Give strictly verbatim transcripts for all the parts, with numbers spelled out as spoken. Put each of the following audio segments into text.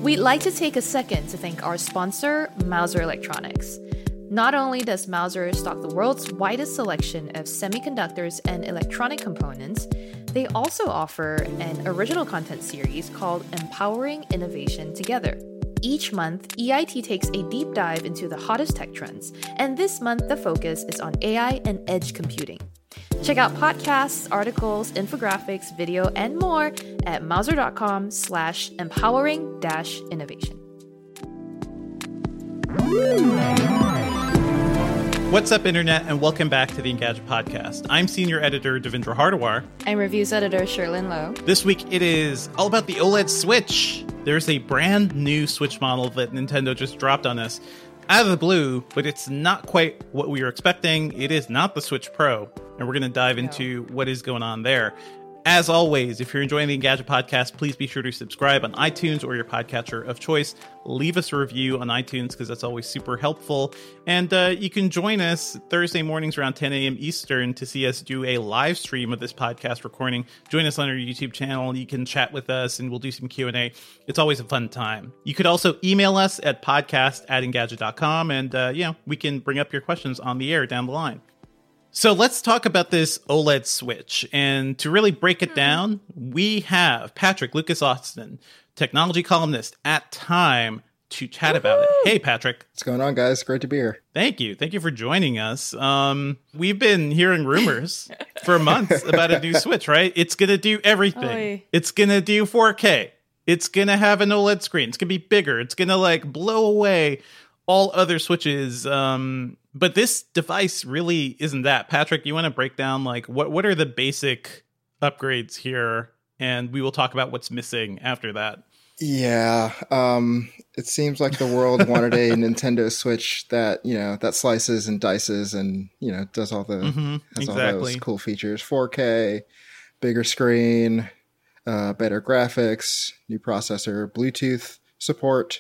We'd like to take a second to thank our sponsor, Mouser Electronics. Not only does Mouser stock the world's widest selection of semiconductors and electronic components, they also offer an original content series called Empowering Innovation Together. Each month, E I T takes a deep dive into the hottest tech trends, and this month the focus is on A I and edge computing. Check out podcasts, articles, infographics, video, and more at mouser.com slash empowering dash innovation. What's up, Internet, and welcome back to the Engadget Podcast. I'm Senior Editor Devindra Hardawar. I'm Reviews Editor Sherlyn Lowe. This week it is all about the OLED Switch. There's a brand new Switch model that Nintendo just dropped on us out of the blue, but it's not quite what we were expecting. It is not the Switch Pro, and we're going to dive into what is going on there. As always, if you're enjoying the Engadget Podcast, please be sure to subscribe on iTunes or your podcatcher of choice. Leave us a review on iTunes because that's always super helpful. And uh, you can join us Thursday mornings around ten a.m. Eastern to see us do a live stream of this podcast recording. Join us on our YouTube channel. You can chat with us and we'll do some Q and A. It's always a fun time. You could also email us at podcast at engadget dot com and uh, yeah, we can bring up your questions on the air down the line. So let's talk about this OLED Switch. And to really break it down, we have Patrick Lucas Austin, technology columnist at Time, to chat Woo-hoo! about it. Hey, Patrick. What's going on, guys? Great to be here. Thank you. Thank you for joining us. Um, we've been hearing rumors for months about a new Switch, right? It's going to do everything. Oy. It's going to do four K. It's going to have an OLED screen. It's going to be bigger. It's going to like blow away all other Switches. Um, but this device really isn't that. Patrick, you want to break down like what, what are the basic upgrades here? And we will talk about what's missing after that. Yeah, um, it seems like the world wanted a Nintendo Switch that, you know, that slices and dices and, you know, does all the mm-hmm, has exactly. all those cool features. four K, bigger screen, uh, better graphics, new processor, Bluetooth support.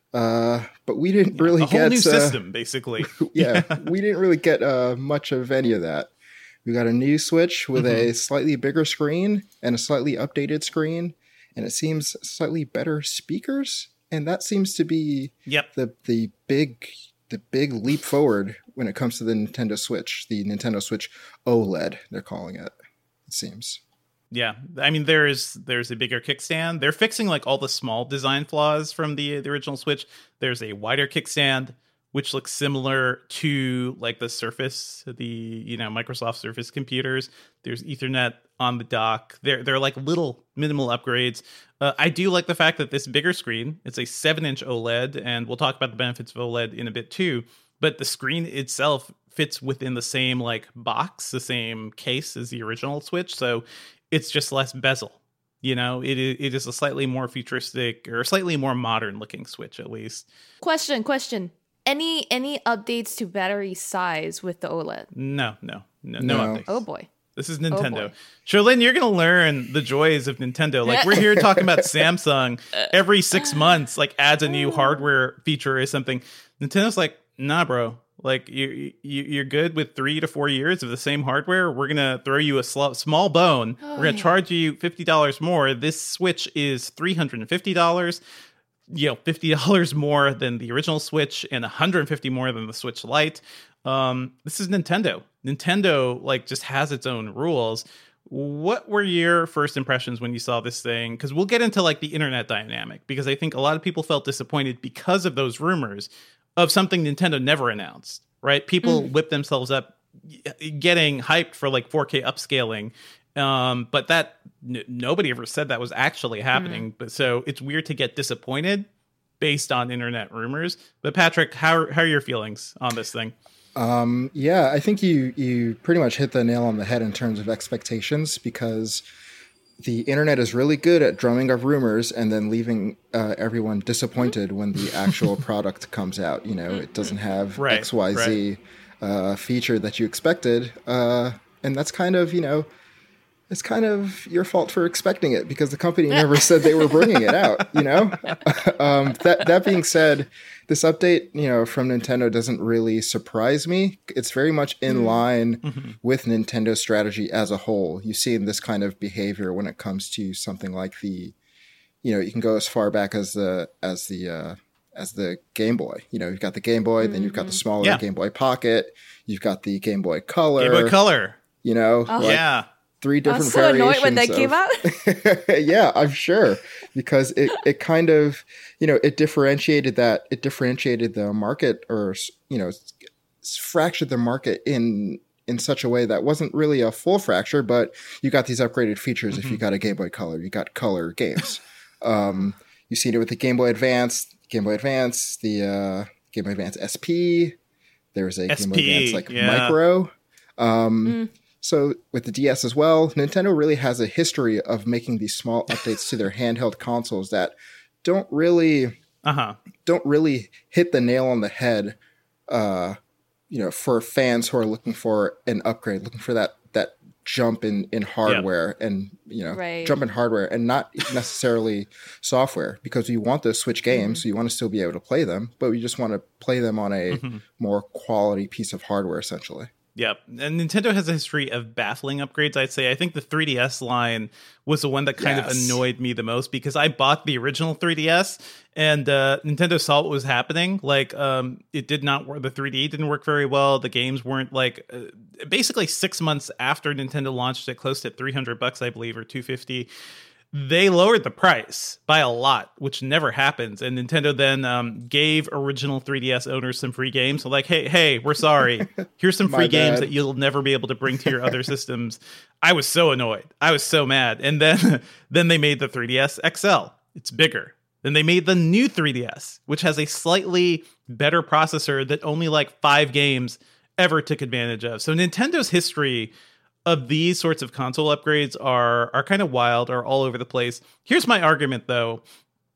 Uh, but we didn't really yeah, a whole get new uh, system, basically. yeah, we didn't really get uh, much of any of that. We got a new Switch with mm-hmm. a slightly bigger screen and a slightly updated screen, and it seems slightly better speakers. And that seems to be yep. the the big the big leap forward when it comes to the Nintendo Switch, the Nintendo Switch OLED, they're calling it. It seems. Yeah, I mean, there's there's a bigger kickstand. They're fixing like all the small design flaws from the, the original Switch. There's a wider kickstand, which looks similar to like the Surface, the you know Microsoft Surface computers. There's Ethernet on the dock. They're they're like little minimal upgrades. Uh, I do like the fact that this bigger screen, it's a seven inch OLED, and we'll talk about the benefits of OLED in a bit too. But the screen itself fits within the same like box, the same case as the original Switch. So it's just less bezel. You know, it it is a slightly more futuristic or slightly more modern looking Switch, at least. Question, question. Any any updates to battery size with the OLED? No, no, no, no, no. updates. Oh boy. This is Nintendo. Oh Sherlyn, you're going to learn the joys of Nintendo. Like, we're here talking about Samsung every six months, like, adds a new hardware feature or something. Nintendo's like, nah, bro. Like, you, you, you're good with three to four years of the same hardware. We're going to throw you a sl- small bone. Oh, we're going to yeah. charge you fifty dollars more. This Switch is three hundred fifty dollars. You know, fifty dollars more than the original Switch and one hundred fifty dollars more than the Switch Lite. Um, this is Nintendo. Nintendo, like, just has its own rules. What were your first impressions when you saw this thing? Because we'll get into, like, the internet dynamic, because I think a lot of people felt disappointed because of those rumors of something Nintendo never announced, right? People mm. whip themselves up getting hyped for, like, four K upscaling. Um, but that n- nobody ever said that was actually happening. Mm. But so it's weird to get disappointed based on internet rumors. But Patrick, how how are your feelings on this thing? Um, yeah, I think you you pretty much hit the nail on the head in terms of expectations, because the internet is really good at drumming up rumors and then leaving uh, everyone disappointed when the actual product comes out. You know, it doesn't have right, X Y Z right. uh, feature that you expected, uh, and that's kind of, you know, it's kind of your fault for expecting it, because the company never said they were bringing it out, you know? um, that that being said, this update, you know, from Nintendo doesn't really surprise me. It's very much in mm. line mm-hmm. with Nintendo's strategy as a whole. You see in this kind of behavior when it comes to something like the you know, you can go as far back as the as the uh, as the Game Boy. You know, you've got the Game Boy, mm-hmm. then you've got the smaller yeah. Game Boy Pocket, you've got the Game Boy Color. Game Boy Color. You know, oh. like yeah. three different I was so variations. annoyed when that of, came out. yeah, I'm sure, because it, it kind of, you know, it differentiated that it differentiated the market, or, you know, fractured the market in in such a way that wasn't really a full fracture, but you got these upgraded features. Mm-hmm. If you got a Game Boy Color, you got color games. um, you've seen it with the Game Boy Advance, Game Boy Advance, the uh, Game Boy Advance S P. There was a S P, Game Boy Advance like yeah. Micro. Um, mm. So with the D S as well, Nintendo really has a history of making these small updates to their handheld consoles that don't really uh-huh. don't really hit the nail on the head. Uh, you know, for fans who are looking for an upgrade, looking for that that jump in, in hardware yeah. and, you know, right. jump in hardware and not necessarily software, because we want those Switch games. Mm-hmm. So you want to still be able to play them, but we just want to play them on a mm-hmm. more quality piece of hardware, essentially. Yep. And Nintendo has a history of baffling upgrades, I'd say. I think the three D S line was the one that kind yes. of annoyed me the most, because I bought the original three D S and uh, Nintendo saw what was happening. Like, um, it did not work. The three D didn't work very well. The games weren't like uh, basically six months after Nintendo launched it, close to three hundred bucks, I believe, or two fifty. They lowered the price by a lot, which never happens. And Nintendo then um, gave original three D S owners some free games. So like, hey, hey, we're sorry. Here's some free games that you'll never be able to bring to your other systems. I was so annoyed. I was so mad. And then, then they made the three D S X L. It's bigger. Then they made the new three D S, which has a slightly better processor that only like five games ever took advantage of. So Nintendo's history of these sorts of console upgrades are are kind of wild, are all over the place. Here's my argument, though.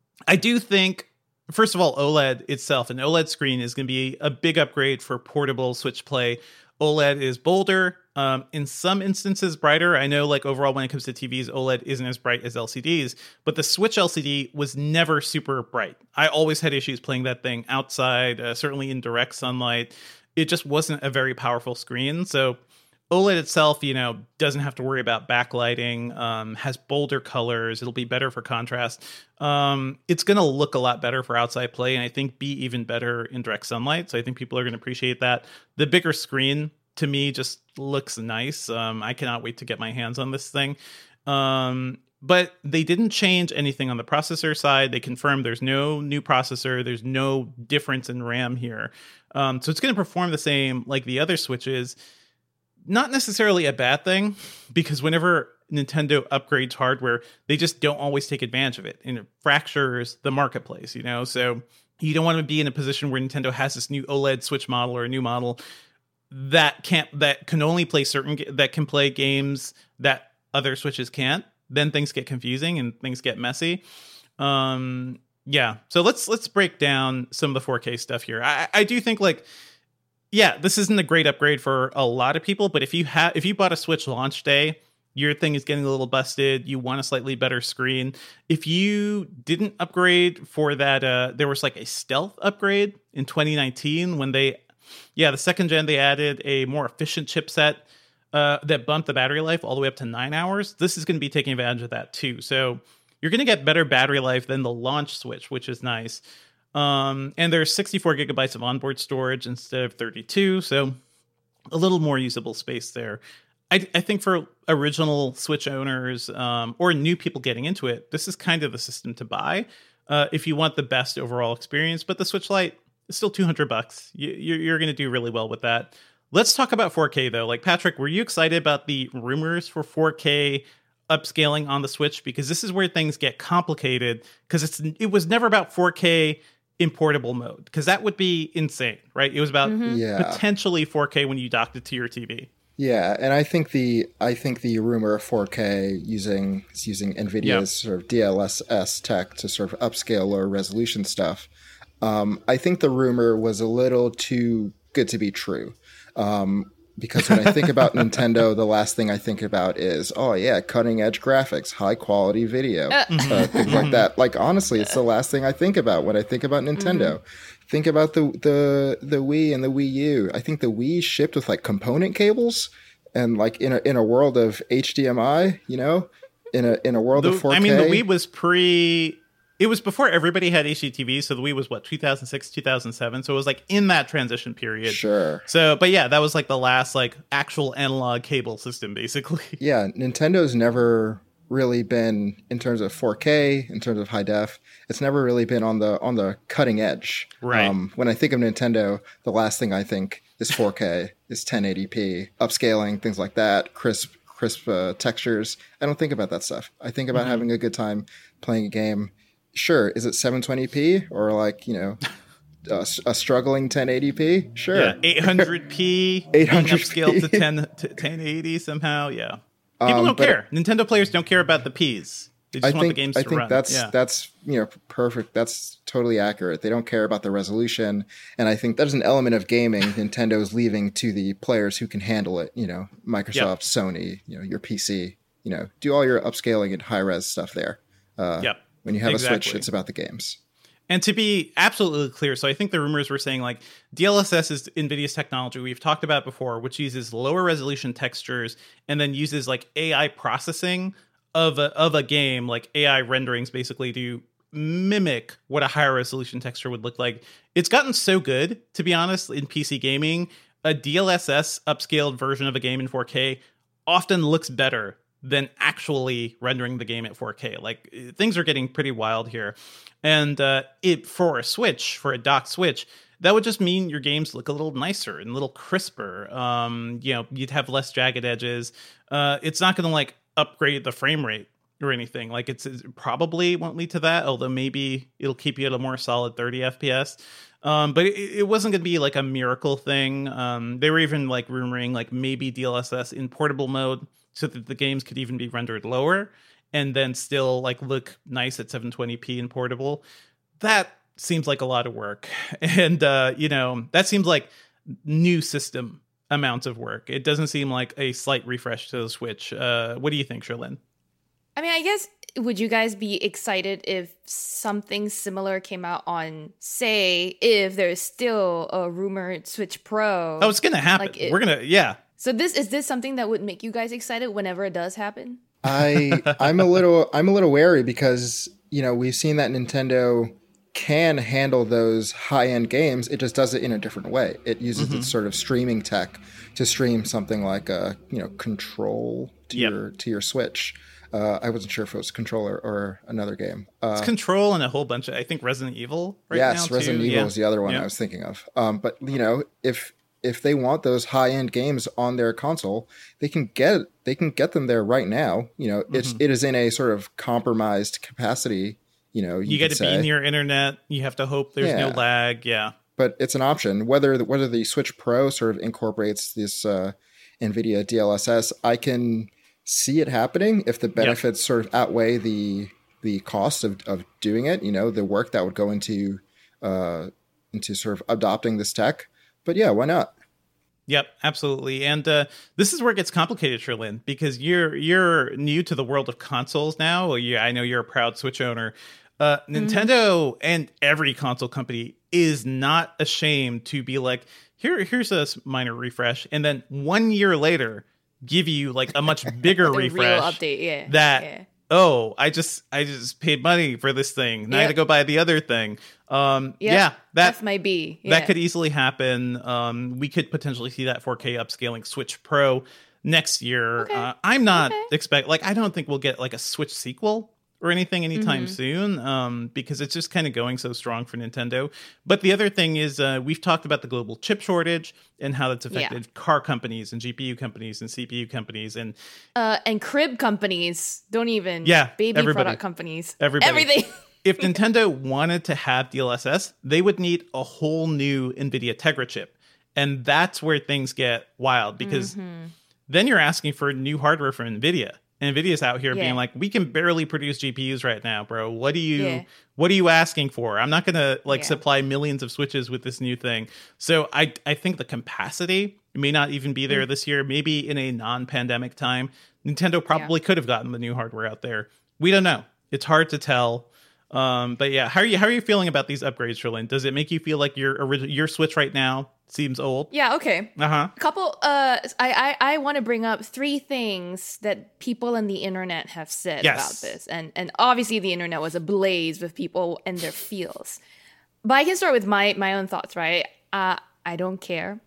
I do think, first of all, OLED itself, an OLED screen is going to be a big upgrade for portable Switch play. OLED is bolder, um, in some instances brighter. I know, like, overall, when it comes to T Vs, OLED isn't as bright as L C Ds, but the Switch L C D was never super bright. I always had issues playing that thing outside, uh, certainly in direct sunlight. It just wasn't a very powerful screen, so OLED itself, you know, doesn't have to worry about backlighting, um, has bolder colors. It'll be better for contrast. Um, it's going to look a lot better for outside play, and I think be even better in direct sunlight. So I think people are going to appreciate that. The bigger screen, to me, just looks nice. Um, I cannot wait to get my hands on this thing. Um, but they didn't change anything on the processor side. They confirmed there's no new processor. There's no difference in RAM here. Um, so it's going to perform the same like the other Switches. Not necessarily a bad thing, because whenever Nintendo upgrades hardware, they just don't always take advantage of it, and it fractures the marketplace, you know? So you don't want to be in a position where Nintendo has this new OLED Switch model or a new model that can't, that can only play certain, that can play games that other Switches can't. Then things get confusing and things get messy. Um, yeah. So let's, let's break down some of the four K stuff here. I, I do think, like, yeah, this isn't a great upgrade for a lot of people, but if you have, if you bought a Switch launch day, your thing is getting a little busted, you want a slightly better screen. If you didn't upgrade for that, uh, there was like a stealth upgrade in twenty nineteen when they, yeah, the second gen, they added a more efficient chipset uh, that bumped the battery life all the way up to nine hours. This is going to be taking advantage of that too. So you're going to get better battery life than the launch Switch, which is nice. Um, and there's sixty-four gigabytes of onboard storage instead of thirty-two, so a little more usable space there. I, I think for original Switch owners um, or new people getting into it, this is kind of the system to buy uh, if you want the best overall experience. But the Switch Lite is still two hundred bucks. You, you're, you're going to do really well with that. Let's talk about four K though. Like, Patrick, were you excited about the rumors for four K upscaling on the Switch? Because this is where things get complicated, because it's it was never about four K in portable mode, because that would be insane, right? It was about mm-hmm. yeah. potentially four K when you docked it to your T V. Yeah, and I think the I think the rumor of four K using using NVIDIA's yep. sort of D L S S tech to sort of upscale lower resolution stuff, um, I think the rumor was a little too good to be true. Um, because when I think about Nintendo, the last thing I think about is, oh yeah, cutting edge graphics, high quality video, uh, things like that. Like, honestly, it's the last thing I think about when I think about Nintendo. Mm-hmm. Think about the, the the Wii and the Wii U. I think the Wii shipped with like component cables, and like in a in a world of H D M I, you know, in a in a world the, of four K. I mean, the Wii was pre. It was before everybody had H D T V, so the Wii was what two thousand six, two thousand seven. So it was like in that transition period. Sure. So, but yeah, that was like the last like actual analog cable system, basically. Yeah, Nintendo's never really been, in terms of four K, in terms of high def, it's never really been on the on the cutting edge. Right. Um, when I think of Nintendo, the last thing I think is four K, is ten eighty p, upscaling, things like that, crisp crisp uh, textures. I don't think about that stuff. I think about mm-hmm. having a good time playing a game. Sure, is it seven twenty p or like, you know, a, a struggling ten eighty p? Sure. Yeah, eight hundred p, eight hundred upscaled to ten to ten eighty somehow. Yeah. People Um, don't but care. Nintendo players don't care about the Ps. They just I want think the games I to think run. that's yeah. that's you know perfect. That's totally accurate. They don't care about the resolution, and I think that is an element of gaming Nintendo's leaving to the players who can handle it. You know, Microsoft, Yep. Sony, you know, your P C. You know, do all your upscaling and high res stuff there. Uh, Yep. When you have a Switch, Exactly. it's about the games. And to be absolutely clear, so I think the rumors were saying like D L S S is NVIDIA's technology we've talked about before, which uses lower resolution textures and then uses like A I processing of a, of a game, like A I renderings basically to mimic what a higher resolution texture would look like. It's gotten so good, to be honest, in P C gaming, a D L S S upscaled version of a game in four K often looks better than actually rendering the game at four K. Like, things are getting pretty wild here. And uh, it for a Switch, for a docked Switch, that would just mean your games look a little nicer and a little crisper. Um, you know, you'd have less jagged edges. Uh, it's not going to like upgrade the frame rate or anything. Like, it's it probably won't lead to that, although maybe it'll keep you at a more solid thirty F P S. Um, but it, it wasn't going to be like a miracle thing. Um, they were even like rumoring like maybe D L S S in portable mode so that the games could even be rendered lower and then still like look nice at seven twenty p in portable. That seems like a lot of work. And, uh, you know, that seems like new system amounts of work. It doesn't seem like a slight refresh to the Switch. Uh, what do you think, Sherlyn? I mean, I guess, would you guys be excited if something similar came out on, say, if there's still a rumored Switch Pro? Oh, it's going to happen. Like it- We're going to, yeah. So this is this something that would make you guys excited whenever it does happen? I I'm a little I'm a little wary because, you know, we've seen that Nintendo can handle those high-end games. It just does it in a different way. It uses Mm-hmm. its sort of streaming tech to stream something like a, you know, Control to Yep. your to your Switch. Uh, I wasn't sure if it was Controller or another game. Uh, It's Control and a whole bunch of, I think, Resident Evil right now, yes, too. Resident Evil Yeah. is the other one Yeah. I was thinking of. Um, but, you know, if if they want those high-end games on their console, they can get they can get them there right now. You know, it's Mm-hmm. it is in a sort of compromised capacity. You know, you, You got could to be say. near internet. You have to hope there's no Yeah. lag. Yeah. But it's an option. Whether the, whether the Switch Pro sort of incorporates this uh, NVIDIA D L S S, I can see it happening if the benefits sort of outweigh the the cost of, of doing it. You know, the work that would go into uh, into sort of adopting this tech. But yeah, why not? Yep, absolutely. And uh, this is where it gets complicated, Sherlyn, because you're you're new to the world of consoles now. You, I know you're a proud Switch owner. Uh, Nintendo and every console company is not ashamed to be like, here, here's a minor refresh, and then one year later, give you like a much bigger The refresh. real update, yeah. That yeah. oh, I just I just paid money for this thing. Now I Yep. got to go buy the other thing. Um, Yep. yeah, that F might be. Yeah. that could easily happen. Um, we could potentially see that four K upscaling Switch Pro next year. Okay. Uh, I'm not Okay. expect like I don't think we'll get like a Switch sequel or anything anytime Mm-hmm. soon, um, because it's just kind of going so strong for Nintendo. But the other thing is, uh, we've talked about the global chip shortage and how that's affected Yeah. car companies and G P U companies and C P U companies and Uh, and crib companies, don't even. Yeah, Baby everybody. product companies. Everybody. Everything. if Nintendo wanted to have D L S S, they would need a whole new NVIDIA Tegra chip. And that's where things get wild, because Mm-hmm. then you're asking for new hardware from NVIDIA. And NVIDIA's out here Yeah. being like, we can barely produce G P Us right now, bro. What do you Yeah. what are you asking for? I'm not gonna like Yeah. supply millions of switches with this new thing. So I I think the capacity may not even be there Mm. this year. Maybe in a non-pandemic time, Nintendo probably could have gotten the new hardware out there. We don't know. It's hard to tell. Um, but yeah, how are you how are you feeling about these upgrades, Sherlyn? Does it make you feel like your original your Switch right now seems old? Yeah, okay. Uh-huh. A couple uh I I, I want to bring up three things that people on the internet have said Yes. about this. And and obviously the internet was ablaze with people and their feels. But I can start with my my own thoughts, right? Uh I don't care.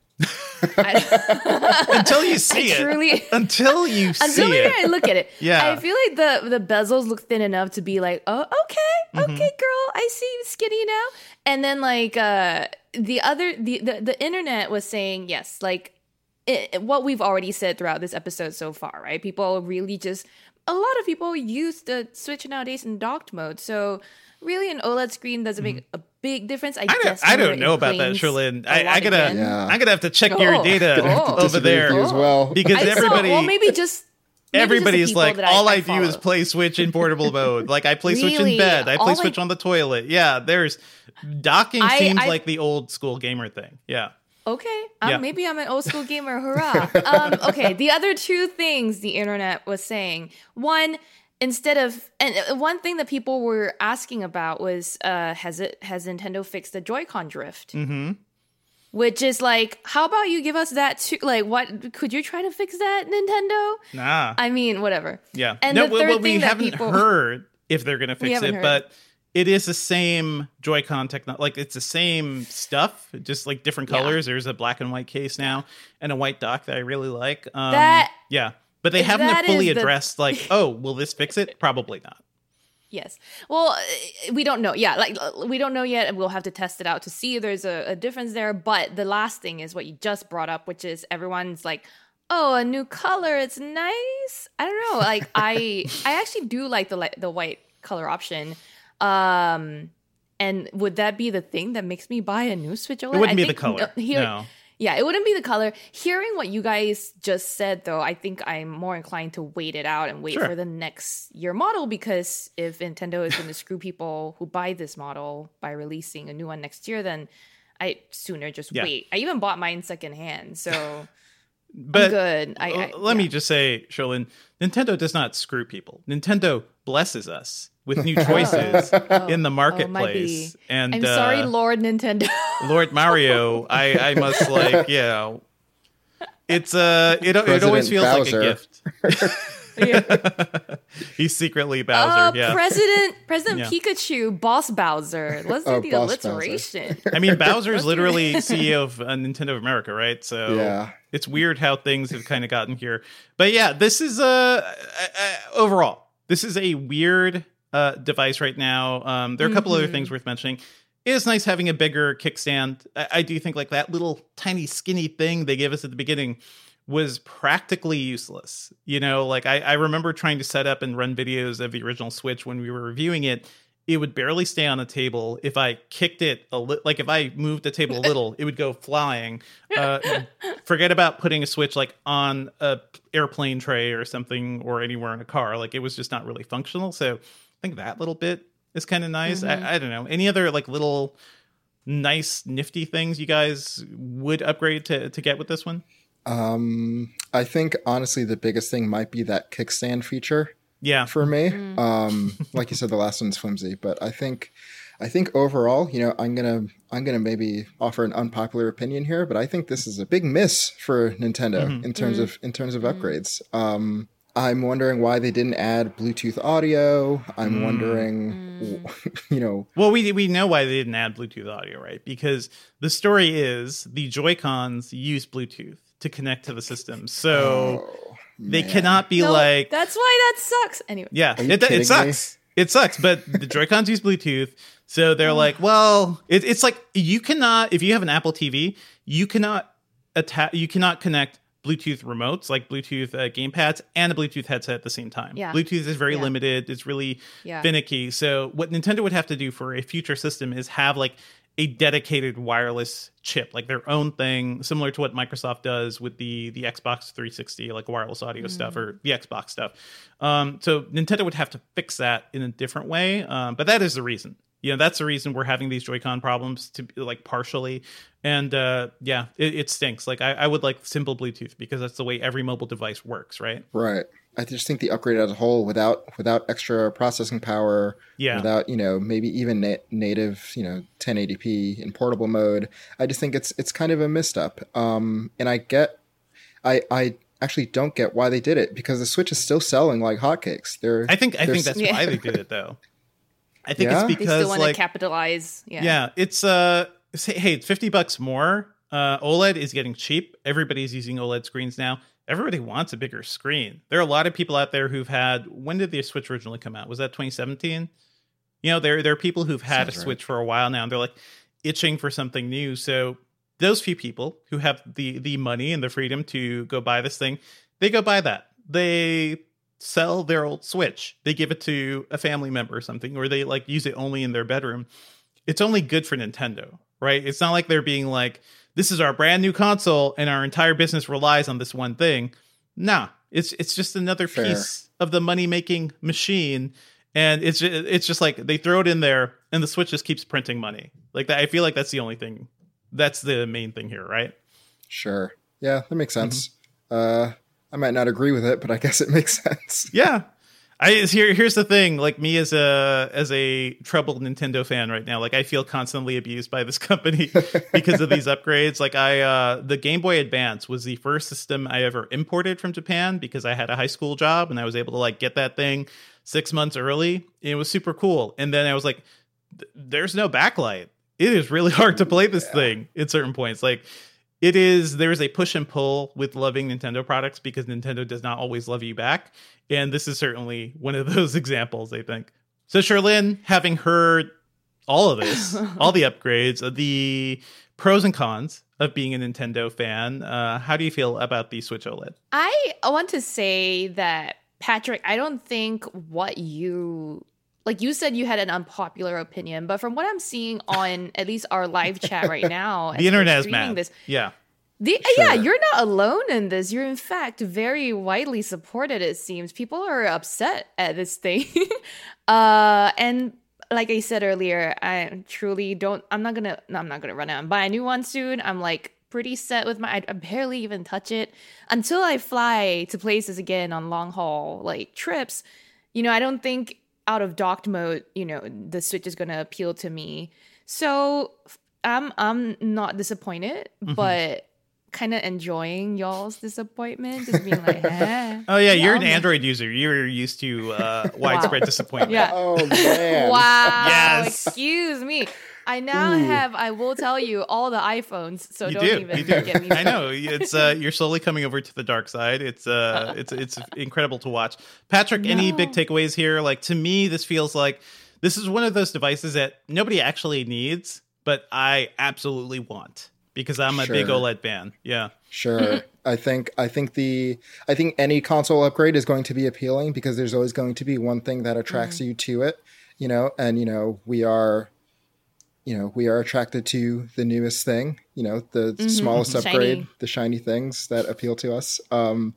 I, Until you see I it. truly Until you see Until it. I look at it. Yeah. I feel like the the bezels look thin enough to be like, oh, okay, okay, girl, I see you skinny now. And then like uh, the other the, the the internet was saying yes, like it, what we've already said throughout this episode so far, right? People really just a lot of people use the Switch nowadays in docked mode, so really an OLED screen doesn't make a big difference. I, I don't, guess I don't where know it about that, claims Sherlyn. a I, lot I gotta, again. Yeah. I'm gonna have to check your Oh. data Oh. over Disagree with there you as well. because I saw- everybody, well, maybe just maybe everybody's just the like, people that I- all I, I do is follow. play Switch in portable mode. Like I play Switch in Really? bed, I play All I- Switch on the toilet. Yeah, there's docking I- seems I- like the old school gamer thing. Yeah. Okay, um, Yeah. maybe I'm an old school gamer. Hurrah! um, okay, the other two things the internet was saying. One, instead of and uh, one thing that people were asking about was, uh, has it has Nintendo fixed the Joy-Con drift? Mm-hmm. Which is like, how about you give us that too? Like, what could you try to fix that, Nintendo? Nah. I mean, whatever. Yeah. And no, the well, third well, we thing that haven't people- heard if they're gonna fix haven't it, heard. but it is the same Joy-Con technology. Like it's the same stuff, just like different Yeah. colors. There's a black and white case now and a white dock that I really like. Um, That- yeah, but they if haven't that fully is the- addressed like, oh, will this fix it? Probably not. Yes. Well, uh, we don't know. Yeah, like uh, we don't know yet, and we'll have to test it out to see if there's a, a difference there. But the last thing is what you just brought up, which is everyone's like, "Oh, a new color, it's nice." I don't know. Like I, I actually do like the li- the white color option. Um, and would that be the thing that makes me buy a new Switch OLED? It wouldn't I be the think, color. uh, here- No. Yeah, it wouldn't be the color. Hearing what you guys just said, though, I think I'm more inclined to wait it out and wait Sure. for the next year model, because if Nintendo is going to screw people who buy this model by releasing a new one next year, then I sooner just Yeah. wait. I even bought mine secondhand, so But I'm good. I, I, uh, let me yeah. just say, Sherlyn, Nintendo does not screw people. Nintendo blesses us with new choices in the Oh, marketplace. and I'm uh, sorry, Lord Nintendo. Lord Mario, I, I must like, you know, it's uh, it, it always President feels Bowser. like a gift. Yeah. He's secretly Uh, Bowser, yeah. President President Yeah. Pikachu, Boss Bowser. Let's do Oh, the Boss alliteration. I mean, Bowser's literally C E O of uh, Nintendo of America, right? So Yeah. it's weird how things have kind of gotten here. But yeah, this is uh, uh, uh, overall, this is a weird uh, device right now. Um, there are a couple other Mhm. things worth mentioning. It is nice having a bigger kickstand. I, I do think like that little tiny skinny thing they gave us at the beginning was practically useless. You know, like I, I remember trying to set up and run videos of the original Switch when we were reviewing it. It would barely stay on a table. If I kicked it a little, like if I moved the table a little, it would go flying. Uh, forget about putting a Switch like on a airplane tray or something or anywhere in a car. Like it was just not really functional. So I think that little bit is kind of nice. Mhm. I, I don't know. Any other like little nice nifty things you guys would upgrade to, to get with this one? Um, I think honestly the biggest thing might be that kickstand feature Yeah. for me. Mm. Um, like you said, the last one's flimsy, but I think, I think overall, you know, I'm gonna, I'm gonna maybe offer an unpopular opinion here, but I think this is a big miss for Nintendo Mhm. in terms Mhm. of, in terms of Mhm. upgrades. Um, I'm wondering why they didn't add Bluetooth audio. I'm Mm. wondering, you know, Well, we we know why they didn't add Bluetooth audio, right? Because the story is the Joy-Cons use Bluetooth to connect to the system. So oh, they man. cannot be No, like, that's why that sucks. Anyway, yeah, Are you it, kidding it sucks. It sucks, but the Joy-Cons use Bluetooth. So they're like, well, it, it's like you cannot, if you have an Apple T V, you cannot attach, you cannot connect Bluetooth remotes, like Bluetooth uh, gamepads, and a Bluetooth headset at the same time. Yeah. Bluetooth is very Yeah. limited. It's really yeah. finicky. So what Nintendo would have to do for a future system is have like a dedicated wireless chip, like their own thing, similar to what Microsoft does with the the Xbox three sixty, like wireless audio Mm. stuff, or the Xbox stuff. Um, so Nintendo would have to fix that in a different way. Um, but that is the reason. You know, that's the reason we're having these Joy-Con problems, to like partially. And uh, yeah, it, it stinks. Like I, I would like simple Bluetooth because that's the way every mobile device works, right? Right. I just think the upgrade as a whole, without without extra processing power, Yeah. without, you know, maybe even na- native, you know, ten eighty p in portable mode, I just think it's it's kind of a misstep. Um, and I get, I I actually don't get why they did it, because the Switch is still selling like hotcakes. They're I think I they're think that's Yeah. why they did it though. I think Yeah? it's They still because want to like capitalize. Yeah. yeah, it's uh say, hey, it's fifty bucks more. Uh OLED is getting cheap. Everybody's using OLED screens now. Everybody wants a bigger screen. There are a lot of people out there who've had, when did the Switch originally come out? Was that twenty seventeen? You know, there there are people who've had Sounds a right. Switch for a while now, and they're like itching for something new. So those few people who have the the money and the freedom to go buy this thing, they go buy that. They sell their old Switch. They give it to a family member or something, or they like use it only in their bedroom. It's only good for Nintendo, right? It's not like they're being like, this is our brand new console and our entire business relies on this one thing. Nah, it's it's just another Fair. piece of the money making machine. And it's ju- it's just like they throw it in there and the Switch just keeps printing money. Like that. I feel like that's the only thing. That's the main thing here, right? Sure. Yeah, that makes sense. Mm-hmm. Uh, I might not agree with it, but I guess it makes sense. Yeah. I here here's the thing, like me as a as a troubled Nintendo fan right now, like I feel constantly abused by this company because of these upgrades. Like I uh the Game Boy Advance was the first system I ever imported from Japan because I had a high school job and I was able to like get that thing six months early. And it was super cool. And then I was like, there's no backlight. It is really hard to play this Yeah. thing at certain points. Like it is, there is a push and pull with loving Nintendo products because Nintendo does not always love you back. And this is certainly one of those examples, I think. So, Sherlyn, having heard all of this, all the upgrades, the pros and cons of being a Nintendo fan, uh, how do you feel about the Switch OLED? I want to say that, Patrick, I don't think what you like you said you had an unpopular opinion, but from what I'm seeing on at least our live chat right now, as The we're internet is streaming mad. this, Yeah. the, Sure. yeah, you're not alone in this. You're in fact very widely supported, it seems. People are upset at this thing. uh, and like I said earlier, I truly don't, I'm not gonna, no, I'm not gonna run out and buy a new one soon. I'm like pretty set with my, I, I barely even touch it until I fly to places again on long haul like trips. You know, I don't think out of docked mode, you know, the Switch is gonna appeal to me. So I'm, I'm not disappointed, Mm-hmm. but kind of enjoying y'all's disappointment, just being like, eh. Oh, yeah, you're an I'm- Android user. You're used to uh, widespread disappointment. Yeah. Oh man! Wow. Yes. Excuse me. I now Ooh. have, I will tell you, all the iPhones, so You don't do. even You do. get me I know. It's uh, you're slowly coming over to the dark side. It's uh, it's it's incredible to watch. Patrick, any No. big takeaways here? Like to me, this feels like this is one of those devices that nobody actually needs, but I absolutely want because I'm a big Sure. OLED fan. Yeah. Sure. I think I think the I think any console upgrade is going to be appealing because there's always going to be one thing that attracts you to it, you know, and you know, we are you know, we are attracted to the newest thing, you know, the smallest Shiny. upgrade, the shiny things that appeal to us. Um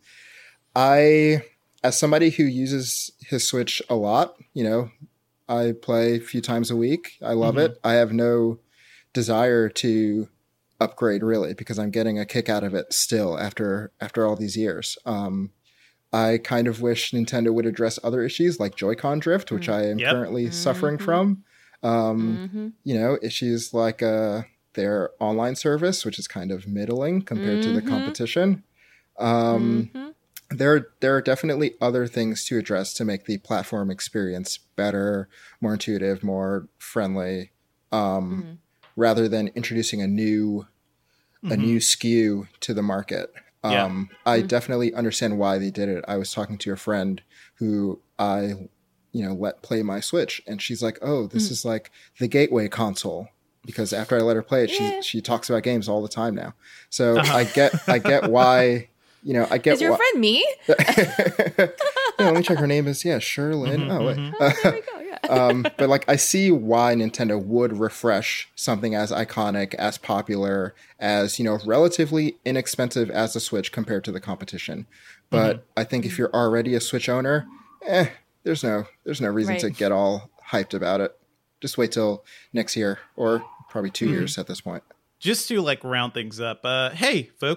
I as somebody who uses his Switch a lot, you know, I play a few times a week. I love Mhm. it. I have no desire to upgrade really because I'm getting a kick out of it still after after all these years. Um, I kind of wish Nintendo would address other issues like Joy-Con drift, which I am Yep. currently suffering Mhm. from. Um, Mhm. You know, issues like uh, their online service, which is kind of middling compared to the Mhm. competition. Um, Mhm. there there are definitely other things to address to make the platform experience better, more intuitive, more friendly, um, Mhm. rather than introducing a new a Mhm. new S K U to the market. Yeah. Um, I Mhm. definitely understand why they did it. I was talking to a friend who I, you know, let play my Switch, and she's like, "Oh, this Mm. is like the gateway console." Because after I let her play it, Yeah. she she talks about games all the time now. So Uh-huh. I get I get why. You know, I get Is your why. friend me? Yeah, let me check. Her name is yeah, Sherlyn. Mhm, oh wait, mhm. Oh, there we go. Yeah. um, but like I see why Nintendo would refresh something as iconic, as popular, as you know, relatively inexpensive as the Switch compared to the competition. But I think if you're already a Switch owner, eh, there's no there's no reason to Right. get all hyped about it. Just wait till next year or probably two Mm. years at this point. Just to like round things up, uh, hey folks,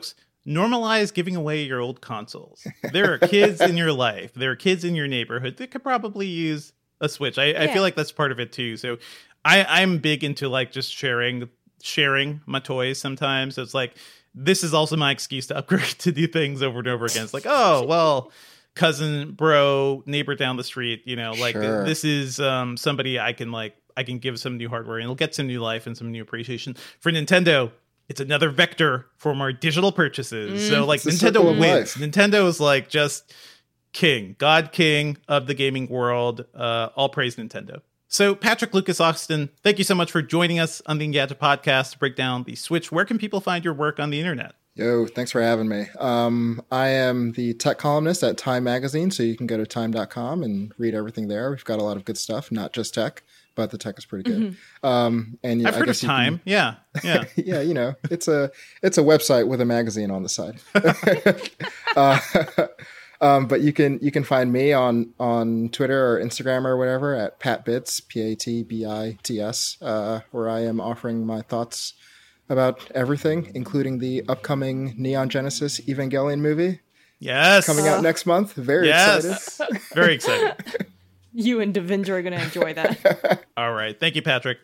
normalize giving away your old consoles. There are kids in your life. There are kids in your neighborhood that could probably use a Switch. I, yeah. I feel like that's part of it too. So I, I'm big into like just sharing sharing my toys sometimes. So it's like, this is also my excuse to upgrade to do things over and over again. It's like, oh, well, cousin, bro, neighbor down the street, you know, like sure. this is um, somebody I can like, I can give some new hardware and it'll get some new life and some new appreciation. For Nintendo, it's another vector for more digital purchases. Mm, so like Nintendo wins. Nintendo is like just king, God king of the gaming world. Uh, all praise Nintendo. So Patrick Lucas Austin, thank you so much for joining us on the Engadget podcast to break down the Switch. Where can people find your work on the internet? Yo, thanks for having me. Um, I am the tech columnist at Time Magazine, so you can go to time dot com and read everything there. We've got a lot of good stuff, not just tech, but the tech is pretty good. Mm-hmm. Um, and yeah, I've I heard guess of Time. Can, yeah, yeah, yeah. You know, it's a it's a website with a magazine on the side. uh, um, but you can you can find me on on Twitter or Instagram or whatever at patbits, P A T B I T S, uh, where I am offering my thoughts about everything, including the upcoming Neon Genesis Evangelion movie. Yes. Coming out uh, next month. Very yes. excited. Very excited. You and Devindra are going to enjoy that. All right. Thank you, Patrick.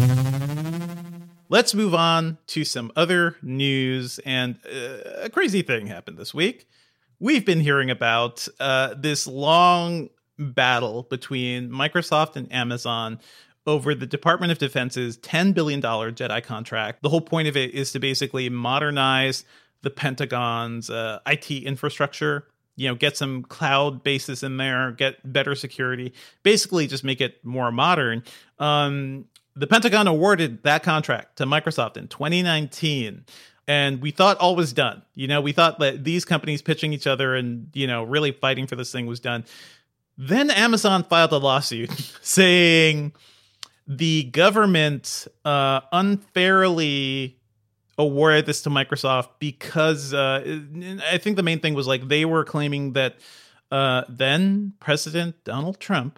Let's move on to some other news. And uh, a crazy thing happened this week. We've been hearing about uh, this long battle between Microsoft and Amazon over the Department of Defense's ten billion dollars Jedi contract. The whole point of it is to basically modernize the Pentagon's uh, I T infrastructure, you know, get some cloud bases in there, get better security, basically just make it more modern. Um, the Pentagon awarded that contract to Microsoft in twenty nineteen. And we thought all was done. You know, we thought that these companies pitching each other and, you know, really fighting for this thing was done. Then Amazon filed a lawsuit saying the government uh, unfairly awarded this to Microsoft because uh, I think the main thing was like they were claiming that uh, then President Donald Trump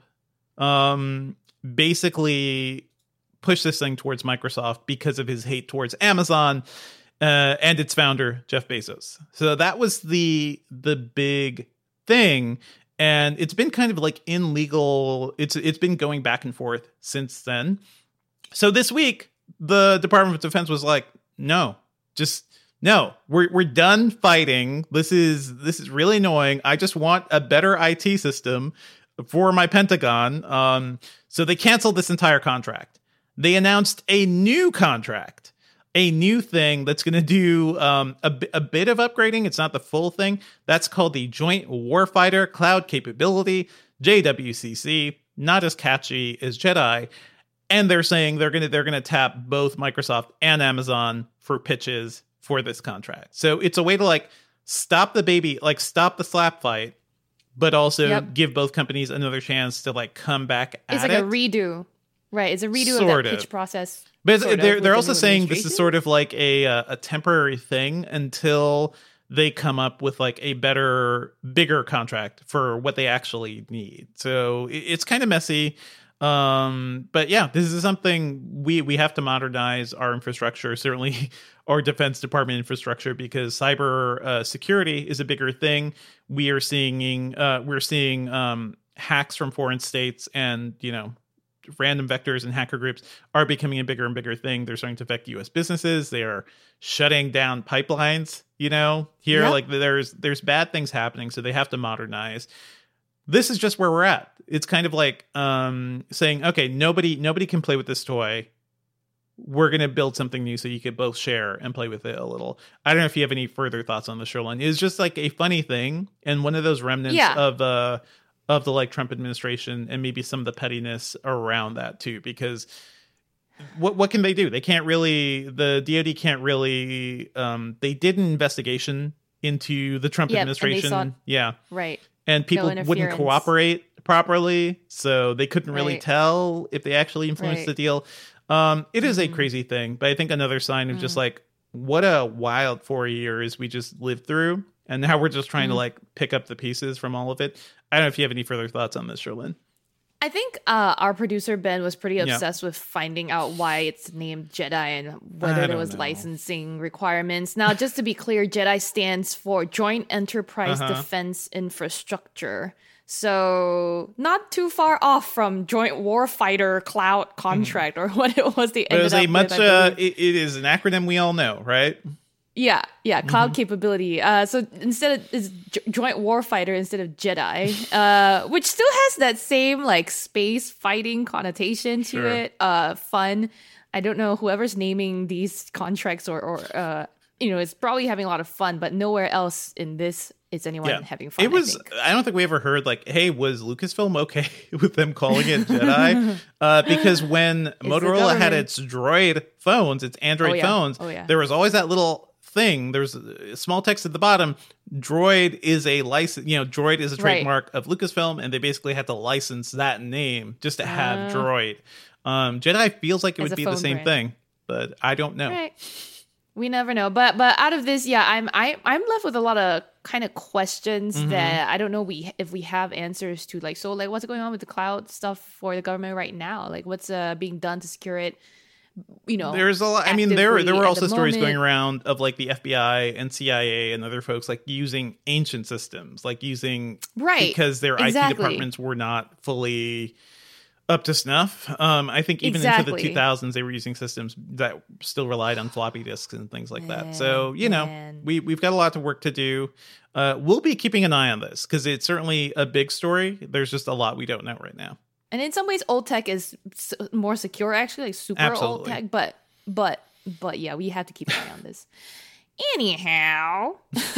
um, basically pushed this thing towards Microsoft because of his hate towards Amazon uh, and its founder, Jeff Bezos. So that was the the big thing. And it's been kind of like in legal, it's it's been going back and forth since then. So this week, the Department of Defense was like, no, just no, we're we're done fighting. This is this is really annoying. I just want a better I T system for my Pentagon. Um, so they canceled this entire contract. They announced a new contract, a new thing that's going to do um, a, a bit of upgrading. It's not the full thing. That's called the Joint Warfighter Cloud Capability, J W C C. Not as catchy as Jedi. And they're saying they're going to they're going to tap both Microsoft and Amazon for pitches for this contract. So it's a way to like stop the baby, like stop the slap fight, but also yep. give both companies another chance to like come back at it's like it. a redo. Right, it's a redo sort of that of. pitch process. But they're they're also saying this is sort of like a uh, a temporary thing until they come up with like a better, bigger contract for what they actually need. So it's kind of messy. Um, but yeah, this is something we we have to modernize our infrastructure, certainly our Defense Department infrastructure, because cyber uh, security is a bigger thing. We are seeing uh, we're seeing um, hacks from foreign states, and you know. Random vectors and hacker groups are becoming a bigger and bigger thing. They're starting to affect U S businesses. They are shutting down pipelines, you know, here, yep. like there's, there's bad things happening. So they have to modernize. This is just where we're at. It's kind of like um, saying, okay, nobody, nobody can play with this toy. We're going to build something new so you could both share and play with it a little. I don't know if you have any further thoughts on the Sherlin. It's just like a funny thing. And one of those remnants yeah. of, uh, of the like Trump administration and maybe some of the pettiness around that too, because what what can they do? They can't really, the D O D can't really, um, they did an investigation into the Trump yep, administration. Saw, yeah. Right. And people no wouldn't cooperate properly. So they couldn't really right. tell if they actually influenced right. the deal. Um, it is mm-hmm. a crazy thing, but I think another sign of mm-hmm. just like, what a wild four years we just lived through. And now we're just trying mm-hmm. to like pick up the pieces from all of it. I don't know if you have any further thoughts on this, Sherlin. I think uh, our producer Ben was pretty Yeah. obsessed with finding out why it's named Jedi and whether I there don't was know. licensing requirements. Now, just to be clear, Jedi stands for Joint Enterprise Uh-huh. Defense Infrastructure. So not too far off from Joint Warfighter Cloud Contract or what it was they But it ended was up a much. with. I Uh, believe. it, it is an acronym we all know, right? Yeah, yeah, cloud Mm-hmm. capability. Uh, so instead of it's J- Joint Warfighter instead of Jedi, uh, which still has that same like space fighting connotation to Sure. it. Uh, fun. I don't know whoever's naming these contracts or or uh, you know, it's probably having a lot of fun, but nowhere else in this is anyone Yeah, having fun. it was. I think. I, don't think we ever heard like, "Hey, was Lucasfilm okay with them calling it Jedi?" uh, because when Motorola had government. its Droid phones, its Android Oh, yeah. phones, Oh, yeah. there was always that little thing. There's a small text at the bottom. Droid is a license. You know, Droid is a Right. trademark of Lucasfilm, and they basically had to license that name just to have Droid. Um, Jedi feels like it As would a be the phone same brand. thing, but I don't know. Right. We never know. But but out of this, yeah, I'm I I'm left with a lot of kind of questions Mm-hmm. that I don't know we if we have answers to. Like, so like what's going on with the cloud stuff for the government right now? Like what's uh being done to secure it? You know, There's a lot. I mean, there actively there were at also the stories moment. going around of like the F B I and C I A and other folks like using ancient systems, like using Right. because their I T Exactly. departments were not fully up to snuff. Um, I think even into Exactly. the two thousands, they were using systems that still relied on floppy disks and things like that. So you know, Man. we we've got a lot of work to do. Uh, we'll be keeping an eye on this because it's certainly a big story. There's just a lot we don't know right now. And in some ways, old tech is s- more secure, actually, like super old Absolutely. tech. But, but, but yeah, we have to keep an eye on this. Anyhow,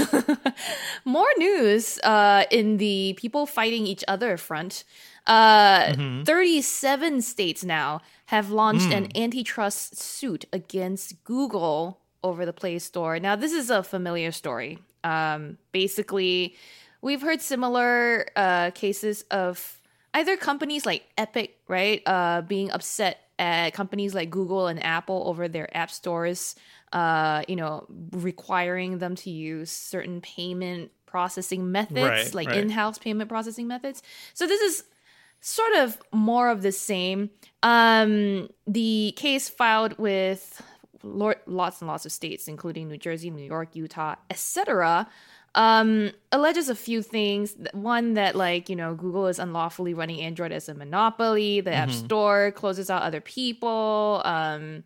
more news uh, in the people fighting each other front. Uh, Mm-hmm. thirty-seven states now have launched an Mm. antitrust suit against Google over the Play Store. Now, this is a familiar story. Um, basically, we've heard similar uh, cases of either companies like Epic, right, uh, being upset at companies like Google and Apple over their app stores, uh, you know, requiring them to use certain payment processing methods, Right, like right. in-house payment processing methods. So this is sort of more of the same. Um, the case filed with lo- lots and lots of states, including New Jersey, New York, Utah, et cetera, um, alleges a few things. One, that like, you know, Google is unlawfully running Android as a monopoly. The App Store closes out other people. Um,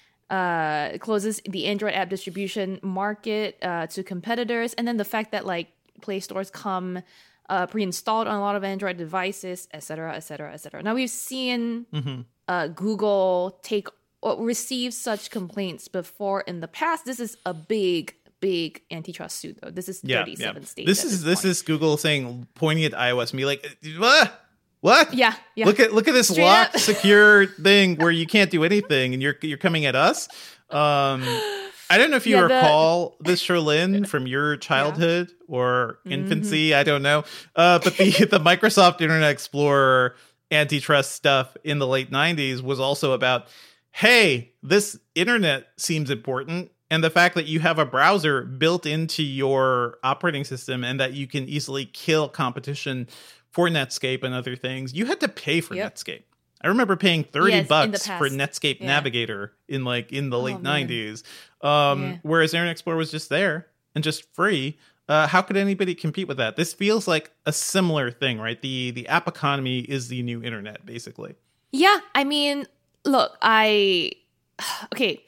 uh, closes the Android app distribution market uh, to competitors. And then the fact that like Play Stores come uh, pre-installed on a lot of Android devices, et cetera, et cetera, et cetera. Now we've seen Mm-hmm. uh, Google take or receive such complaints before in the past. This is a big, big antitrust suit, though. This is Yeah, thirty-seven yeah. states. This at is this this point. is Google saying, pointing at iOS and be like, what? What? Yeah, yeah. Look at look at this Straight locked, up. secure thing where you can't do anything, and you're you're coming at us. Um, I don't know if you Yeah, the- recall this, Sherlyn, from your childhood or Mm-hmm. infancy. I don't know, uh, but the the Microsoft Internet Explorer antitrust stuff in the late nineties was also about, hey, this internet seems important. And the fact that you have a browser built into your operating system and that you can easily kill competition for Netscape and other things, you had to pay for Yep. Netscape. I remember paying thirty Yes, in the bucks past. for Netscape Yeah. Navigator in like in the Oh, late man. nineties. Um, Yeah. Whereas Internet Explorer was just there and just free. Uh, how could anybody compete with that? This feels like a similar thing, right? The the app economy is the new internet, basically. Yeah, I mean, look, I okay.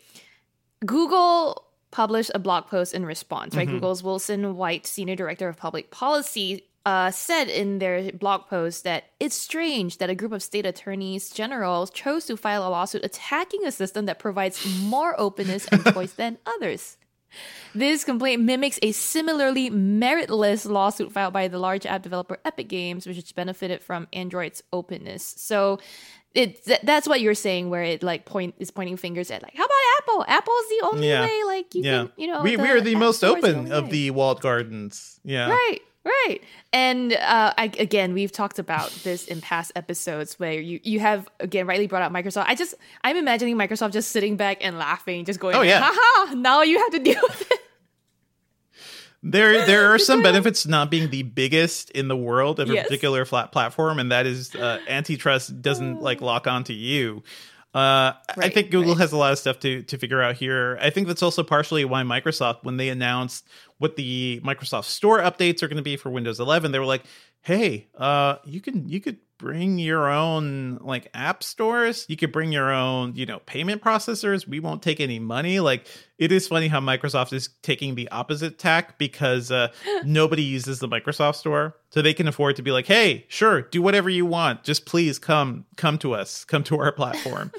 Google published a blog post in response, right? Mhm. Google's Wilson White, senior director of public policy, uh, said in their blog post that it's strange that a group of state attorneys general chose to file a lawsuit attacking a system that provides more openness and choice than others. This complaint mimics a similarly meritless lawsuit filed by the large app developer Epic Games, which has benefited from Android's openness. So it th- that's what you're saying, where it like point is pointing fingers at like, how about Apple? Apple's the only Yeah. way. Like you yeah, can, you know, we we are the App most Store is open only of way. the walled gardens. Yeah, Right, right. And uh, I, again, we've talked about this in past episodes where you, you have, again, rightly brought up Microsoft. I just, I'm imagining Microsoft just sitting back and laughing, just going, Oh, yeah. haha, now you have to deal with it. There, there are some benefits to not being the biggest in the world of a Yes. particular flat platform, and that is uh, antitrust doesn't like lock onto you. Uh, I Right, think Google right. has a lot of stuff to to figure out here. I think that's also partially why Microsoft, when they announced what the Microsoft Store updates are going to be for Windows eleven, they were like, "Hey, uh, you can you could bring your own like app stores. You could bring your own, you know, payment processors. We won't take any money." Like, it is funny how Microsoft is taking the opposite tack because uh, nobody uses the Microsoft Store, so they can afford to be like, "Hey, sure, do whatever you want. Just please come come to us, come to our platform."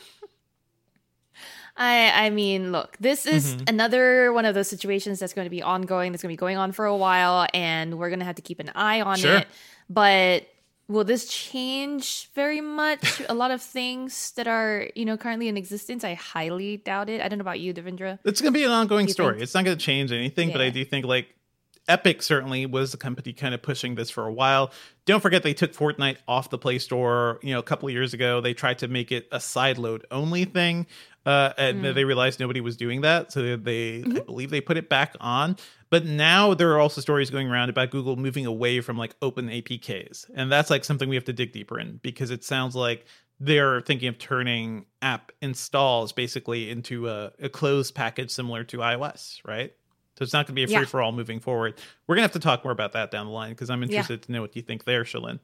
I I mean, look, this is Mhm. another one of those situations that's going to be ongoing, that's going to be going on for a while, and we're going to have to keep an eye on Sure. it. But will this change very much a lot of things that are, you know, currently in existence? I highly doubt it. I don't know about you, Devendra. It's going to be an ongoing You story. think- It's not going to change anything, but I Yeah. do think like Epic certainly was the company kind of pushing this for a while. Don't forget they took Fortnite off the Play Store, you know, a couple of years ago. They tried to make it a sideload only thing. Uh, and Mm. they realized nobody was doing that, so they, I believe, they put it back on. But now there are also stories going around about Google moving away from like open A P Ks, and that's like something we have to dig deeper in because it sounds like they're thinking of turning app installs basically into a, a closed package similar to iOS, right? So it's not going to be a Yeah. free for all moving forward. We're gonna have to talk more about that down the line because I'm Yeah. interested to know what you think there, Shalyn.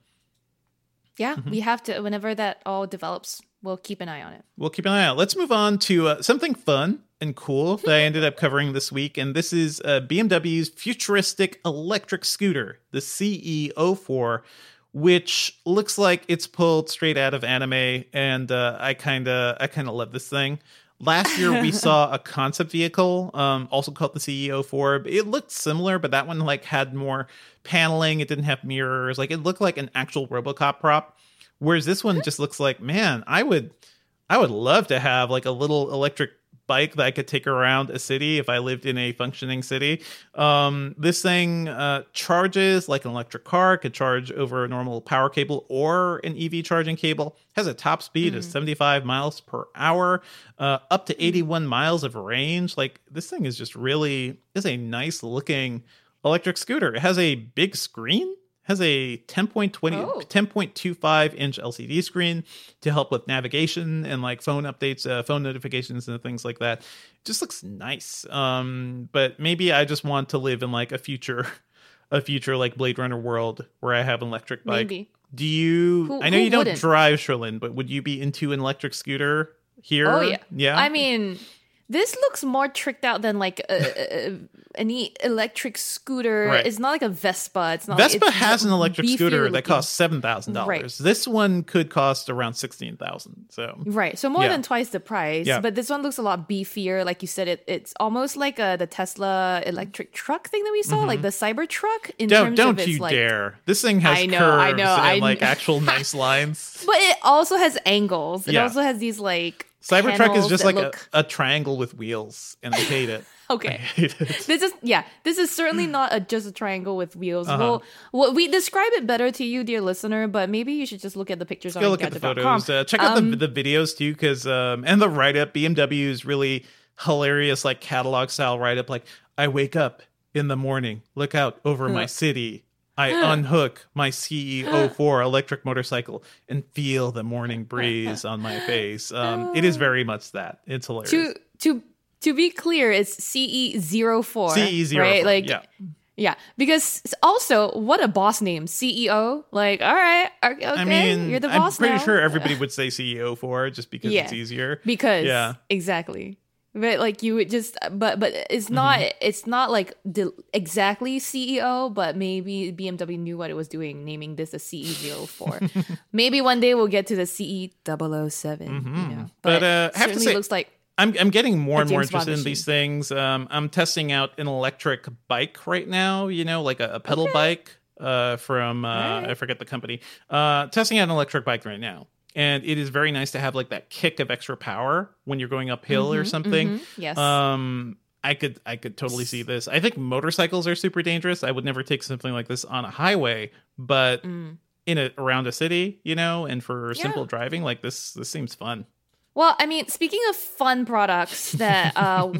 Yeah, Mm-hmm. we have to, whenever that all develops, we'll keep an eye on it. We'll keep an eye out. Let's move on to uh, something fun and cool that I ended up covering this week, and this is uh, B M W's futuristic electric scooter, the C E zero four, which looks like it's pulled straight out of anime, and uh, I kind of I kind of love this thing. Last year we saw a concept vehicle, um, also called the C E zero four. It looked similar, but that one like had more paneling. It didn't have mirrors. Like it looked like an actual RoboCop prop. Whereas this one just looks like, man, I would, I would love to have like a little electric bike that I could take around a city if I lived in a functioning city. Um, this thing uh, charges like an electric car, could charge over a normal power cable or an E V charging cable. Has a top speed of seventy-five miles per hour, uh, up to eighty-one miles of range. Like this thing is just really is a nice looking electric scooter. It has a big screen. Has a ten point two zero, Oh. ten point two five inch L C D screen to help with navigation and like phone updates, uh, phone notifications and things like that. It just looks nice. Um, but maybe I just want to live in like a future, a future like Blade Runner world where I have an electric bike. Maybe. Do you, Who- I know who you don't wouldn't? drive, Sherlyn, but would you be into an electric scooter here? Oh, yeah. Yeah. I mean, this looks more tricked out than like a, a, any electric scooter. Right. It's not like a Vespa. It's not. Vespa it's has an electric beefier scooter that looking. costs seven thousand dollars. Right. This one could cost around sixteen thousand dollars. So Right, so more Yeah. than twice the price. Yeah. But this one looks a lot beefier. Like you said, it it's almost like uh the Tesla electric truck thing that we saw, like the Cybertruck. In Don't terms don't of its you like, dare! This thing has I know, curves I know, and I like kn- actual nice lines. But it also has angles. It Yeah. also has these like Cybertruck is panels just that like look... a, a triangle with wheels, and I hate it. I Okay. hate it. This is yeah. This is certainly not a, just a triangle with wheels. Uh-huh. Well, well, we describe it better to you, dear listener, but maybe you should just look at the pictures Go on look at the Engadget dot com. photos. Uh, check out Um, the the videos too, because um, and the write up. B M W is really hilarious, like catalog style write up. Like I wake up in the morning, look out over my city. I unhook my C E zero four electric motorcycle and feel the morning breeze on my face. Um, it is very much that. It's hilarious. to to to be clear, it's C E zero four. C E zero four, right? Like yeah. yeah, because also what a boss name, C E O. Like, all right, okay, I mean, you're the I'm boss pretty now. sure everybody would say C E zero four just because Yeah. it's easier. because Yeah. exactly. But like you would just, but but it's not Mm-hmm. it's not like the, exactly C E O, but maybe B M W knew what it was doing, naming this a C E zero four. Maybe one day we'll get to the C E double oh seven. You know, Mm-hmm. But, uh, I have to certainly say- looks like I'm I'm getting more A and more James Bond interested in machine. these things. Um, I'm testing out an electric bike right now. You know, like a, a pedal bike. Uh, from uh, Alright. I forget the company. Uh, testing out an electric bike right now, and it is very nice to have like that kick of extra power when you're going uphill or something. mhm, yes. Um, I could I could totally see this. I think motorcycles are super dangerous. I would never take something like this on a highway, but in a around a city, you know, and for Yeah. simple driving, like this this seems fun. Well, I mean, speaking of fun products that uh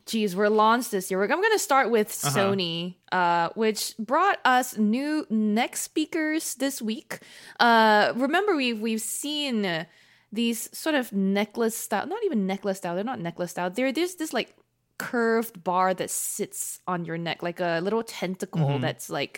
geez, we're launched this year. I'm going to start with Uh-huh. Sony, uh, which brought us new neck speakers this week. Uh, remember, we've we've seen uh, these sort of necklace style, not even necklace style. They're not necklace style. They're there's this like curved bar that sits on your neck, like a little tentacle Mhm. that's like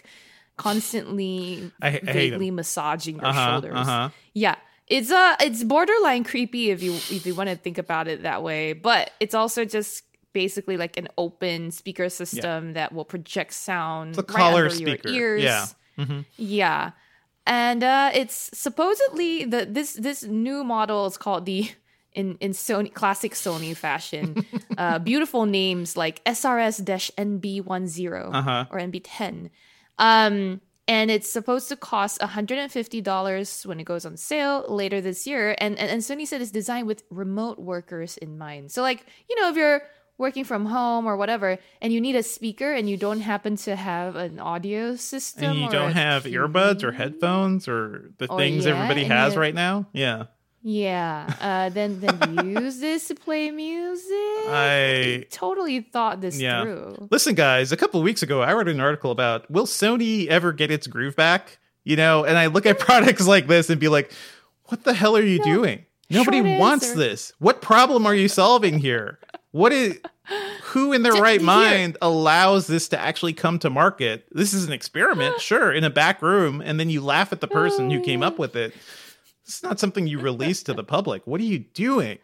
constantly I, I hate vaguely them. massaging your Uh-huh, shoulders. uh-huh. Yeah. It's uh it's borderline creepy if you if you want to think about it that way, but it's also just basically like an open speaker system that will project sound It's a right collar under speaker. your ears. Yeah. hmm Yeah. And uh it's supposedly the this this new model is called the in in Sony classic Sony fashion, uh beautiful names like S R S-N B ten Uh-huh. or N B ten. Um And it's supposed to cost one hundred fifty dollars when it goes on sale later this year. And, and and Sony said it's designed with remote workers in mind. So like, you know, if you're working from home or whatever, and you need a speaker and you don't happen to have an audio system, And you or don't a have T V, earbuds or headphones or the Or things yeah, everybody and has you- right now. Yeah. yeah, uh, then then use this to play music. I totally thought this Yeah. through. Listen, guys, a couple of weeks ago, I wrote an article about will Sony ever get its groove back? You know, and I look at products like this and be like, what the hell are you No, doing? Nobody short wants answer. this. What problem are you solving here? What is who in their J- right here- mind allows this to actually come to market? This is an experiment, sure, in a back room, and then you laugh at the person who came up with it. It's not something you release to the public. What are you doing?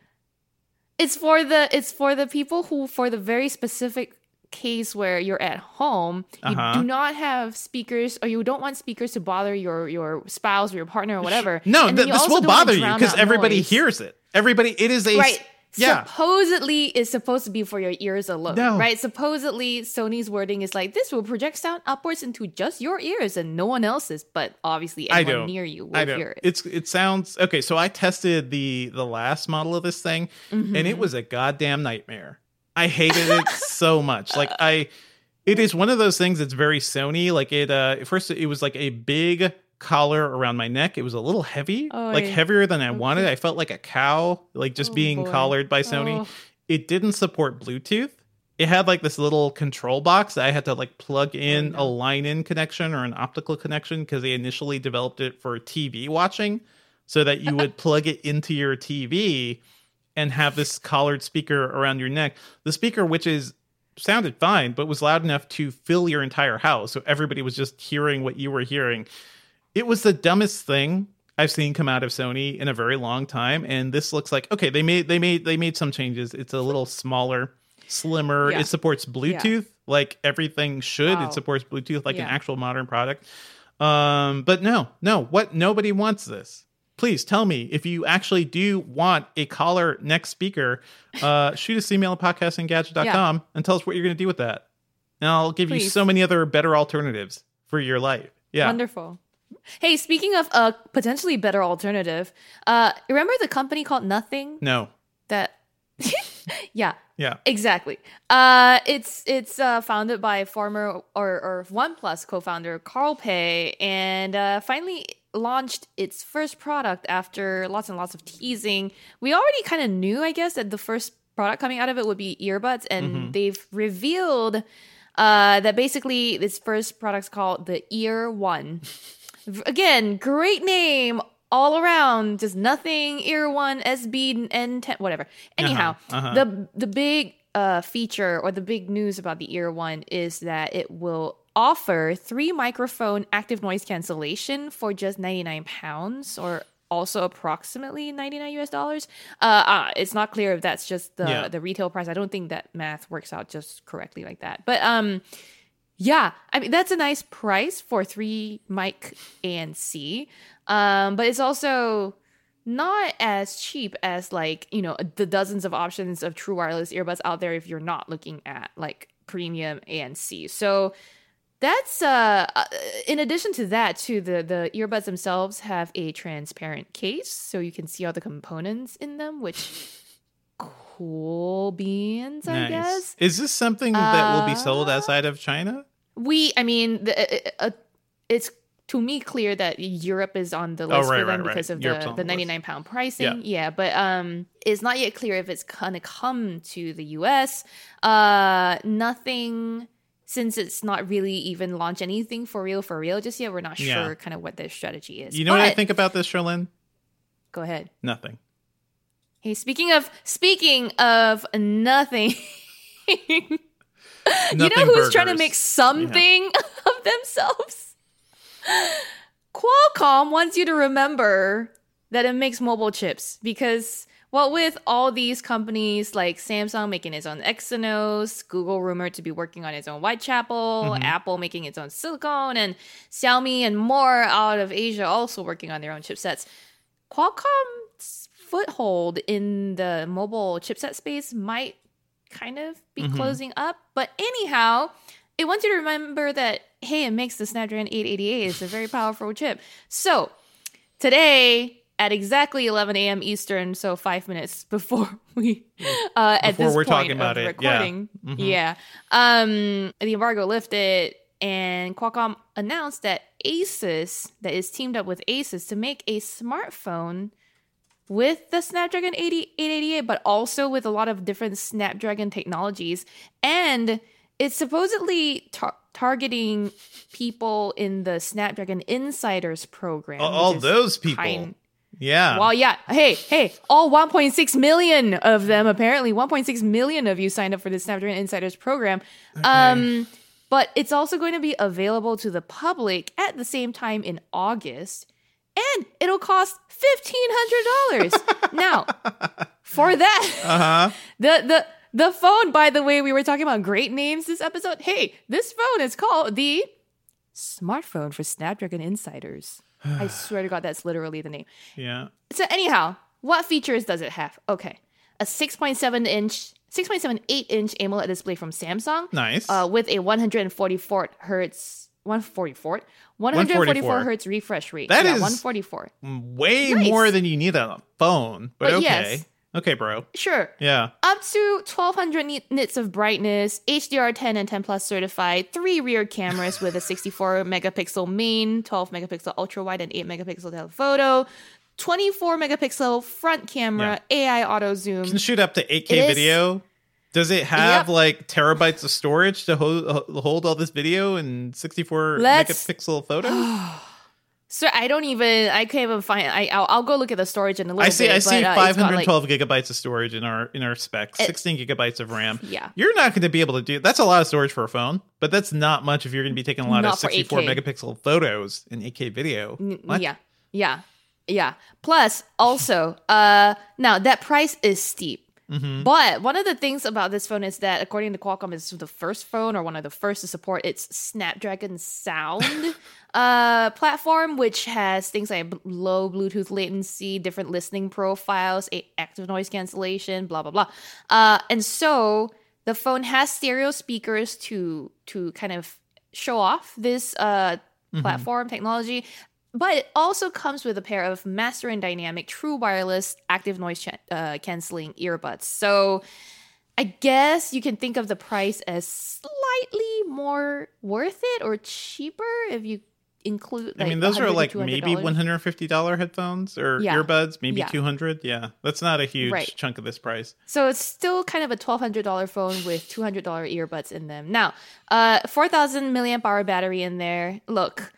It's for the it's for the people who, for the very specific case where you're at home, you Uh-huh. do not have speakers, or you don't want speakers to bother your your spouse or your partner or whatever. No, And th- then you this also will don't wanna bother you drown because out everybody noise. hears it. Everybody, it is a Right. yeah. Supposedly it's supposed to be for your ears alone. No. Right? Supposedly Sony's wording is like, this will project sound upwards into just your ears and no one else's, but obviously I anyone don't. near you will I don't. hear it. It's it sounds okay. So I tested the the last model of this thing, and Mm-hmm. it was a goddamn nightmare. I hated it so much. Like I, it is one of those things that's very Sony. Like it. Uh, at first it was like a big collar around my neck. It was a little heavy, Oh, like yeah. heavier than I wanted. I felt like a cow, like just Oh, being boy. collared by Sony. Oh. It didn't support Bluetooth. It had like this little control box that I had to like plug in no. a line-in connection or an optical connection because they initially developed it for T V watching, so that you would plug it into your T V and have this collared speaker around your neck. The speaker, which is sounded fine, but was loud enough to fill your entire house, so everybody was just hearing what you were hearing. It was the dumbest thing I've seen come out of Sony in a very long time, and this looks like okay. They made they made they made some changes. It's a little smaller, slimmer. Yeah. It supports Bluetooth, like everything should. Wow. It supports Bluetooth like an Yeah. actual modern product. Um, but no, no, what nobody wants this. Please tell me if you actually do want a collar neck speaker. Uh, shoot us an email at podcast engadget dot com and tell us what you're going to do with that. And I'll give you Please. so many other better alternatives for your life. Yeah. Wonderful. Hey, speaking of a potentially better alternative, uh, remember the company called Nothing? No. That, yeah, Yeah. exactly. Uh, it's it's uh, founded by former or or OnePlus co-founder Carl Pei, and uh, finally launched its first product after lots and lots of teasing. We already kind of knew, I guess, that the first product coming out of it would be earbuds, and Mm-hmm. they've revealed uh, that basically this first product's called the Ear One. V- Again, great name all around. Just nothing. Ear One, S B, N ten, whatever. Anyhow, uh-huh. the the big uh, feature or the big news about the Ear One is that it will offer three microphone active noise cancellation for just ninety-nine pounds, or also approximately ninety-nine U S dollars. Uh, uh, it's not clear if that's just the Yeah. the retail price. I don't think that math works out just correctly like that. But um, yeah, I mean that's a nice price for three mic A N C. Um, but it's also not as cheap as like, you know, the dozens of options of true wireless earbuds out there if you're not looking at like premium A N C. So that's uh uh, in addition to that too, the the earbuds themselves have a transparent case so you can see all the components in them, which cool beans, I guess. Is this something that will be sold Uh, outside of China? We, I mean, the, uh, uh, it's to me clear that Europe is on the list Oh, right, for them right, right. because of Europe's the, on the the list. ninety-nine pound pricing. Yeah. Yeah, but um, it's not yet clear if it's gonna come to the U S. Uh, nothing, since it's not really even launched anything for real, for real just yet. We're not Yeah. sure kind of what their strategy is. You know what I But- think about this, Sherlyn? Go ahead. Nothing. Hey, speaking of speaking of nothing. You know Nothing who's trying to burgers. make something of themselves? Qualcomm wants you to remember that it makes mobile chips because, well, with all these companies like Samsung making its own Exynos, Google rumored to be working on its own Whitechapel, Mm-hmm. Apple making its own silicone, and Xiaomi and more out of Asia also working on their own chipsets. Qualcomm's foothold in the mobile chipset space might kind of be Mhm. closing up. But anyhow, it wants you to remember that, hey, it makes the Snapdragon eight eighty-eight. It's a very powerful chip. So today at exactly eleven a.m. Eastern, so five minutes before we uh, at Before this we're point talking about of it, yeah. recording, Mhm. yeah, um, the embargo lifted, and Qualcomm announced that Asus, that is teamed up with Asus to make a smartphone with the Snapdragon eighty, eight eighty-eight, but also with a lot of different Snapdragon technologies. And it's supposedly tar- targeting people in the Snapdragon Insiders program. All, which all is those people. kind- Yeah. Well, yeah. Hey, hey, all one point six million of them, apparently. one point six million of you signed up for the Snapdragon Insiders program. Um, but it's also going to be available to the public at the same time in August. And it'll cost fifteen hundred dollars. Now, for that, Uh-huh. the, the, the phone, by the way, we were talking about great names this episode. Hey, this phone is called the Smartphone for Snapdragon Insiders. I swear to God, that's literally the name. Yeah. So anyhow, what features does it have? Okay, a six point seven inch, six point seven eight inch AMOLED display from Samsung, Nice. uh, with a one forty-four hertz, one forty-four, one forty-four one forty-four hertz refresh rate. That yeah, is- one forty-four. Way Nice. more than you need on a phone. But, But okay. yes. Okay, bro. Sure. Yeah. Up to twelve hundred ni- nits of brightness, H D R ten and ten plus certified, three rear cameras with a sixty-four megapixel main, twelve megapixel ultra wide, and eight megapixel telephoto, twenty-four megapixel front camera, A I auto zoom. Can shoot up to eight K It is- video. Does it have Yep. like terabytes of storage to hold, hold all this video and sixty-four Let's- megapixel photos? So I don't even, I can't even find, I, I'll, I'll go look at the storage in a little I see. bit. I see. but, uh, it's five got, hundred like- twelve gigabytes of storage in our in our specs. It- sixteen gigabytes of RAM. Yeah. You're not going to be able to do. That's a lot of storage for a phone, but that's not much if you're going to be taking a lot Not of for sixty-four eight K. megapixel photos in eight K video. N- What? Yeah, yeah, yeah. Plus, also, uh, now that price is steep. Mm-hmm. But one of the things about this phone is that, according to Qualcomm, it's the first phone or one of the first to support its Snapdragon Sound uh, platform, which has things like b- low Bluetooth latency, different listening profiles, a- active noise cancellation, blah blah blah. Uh, and so the phone has stereo speakers to to kind of show off this uh, platform technology. But it also comes with a pair of Master and Dynamic true wireless active noise cha- uh, canceling earbuds. So I guess you can think of the price as slightly more worth it or cheaper if you include. Like, I mean, those are one hundred like to two hundred maybe dollars. one hundred fifty dollars headphones or Yeah. earbuds, maybe Yeah. two hundred. Yeah, that's not a huge Right. chunk of this price. So it's still kind of a twelve hundred dollars phone with two hundred dollars earbuds in them. Now, uh, four thousand milliamp hour battery in there. Look,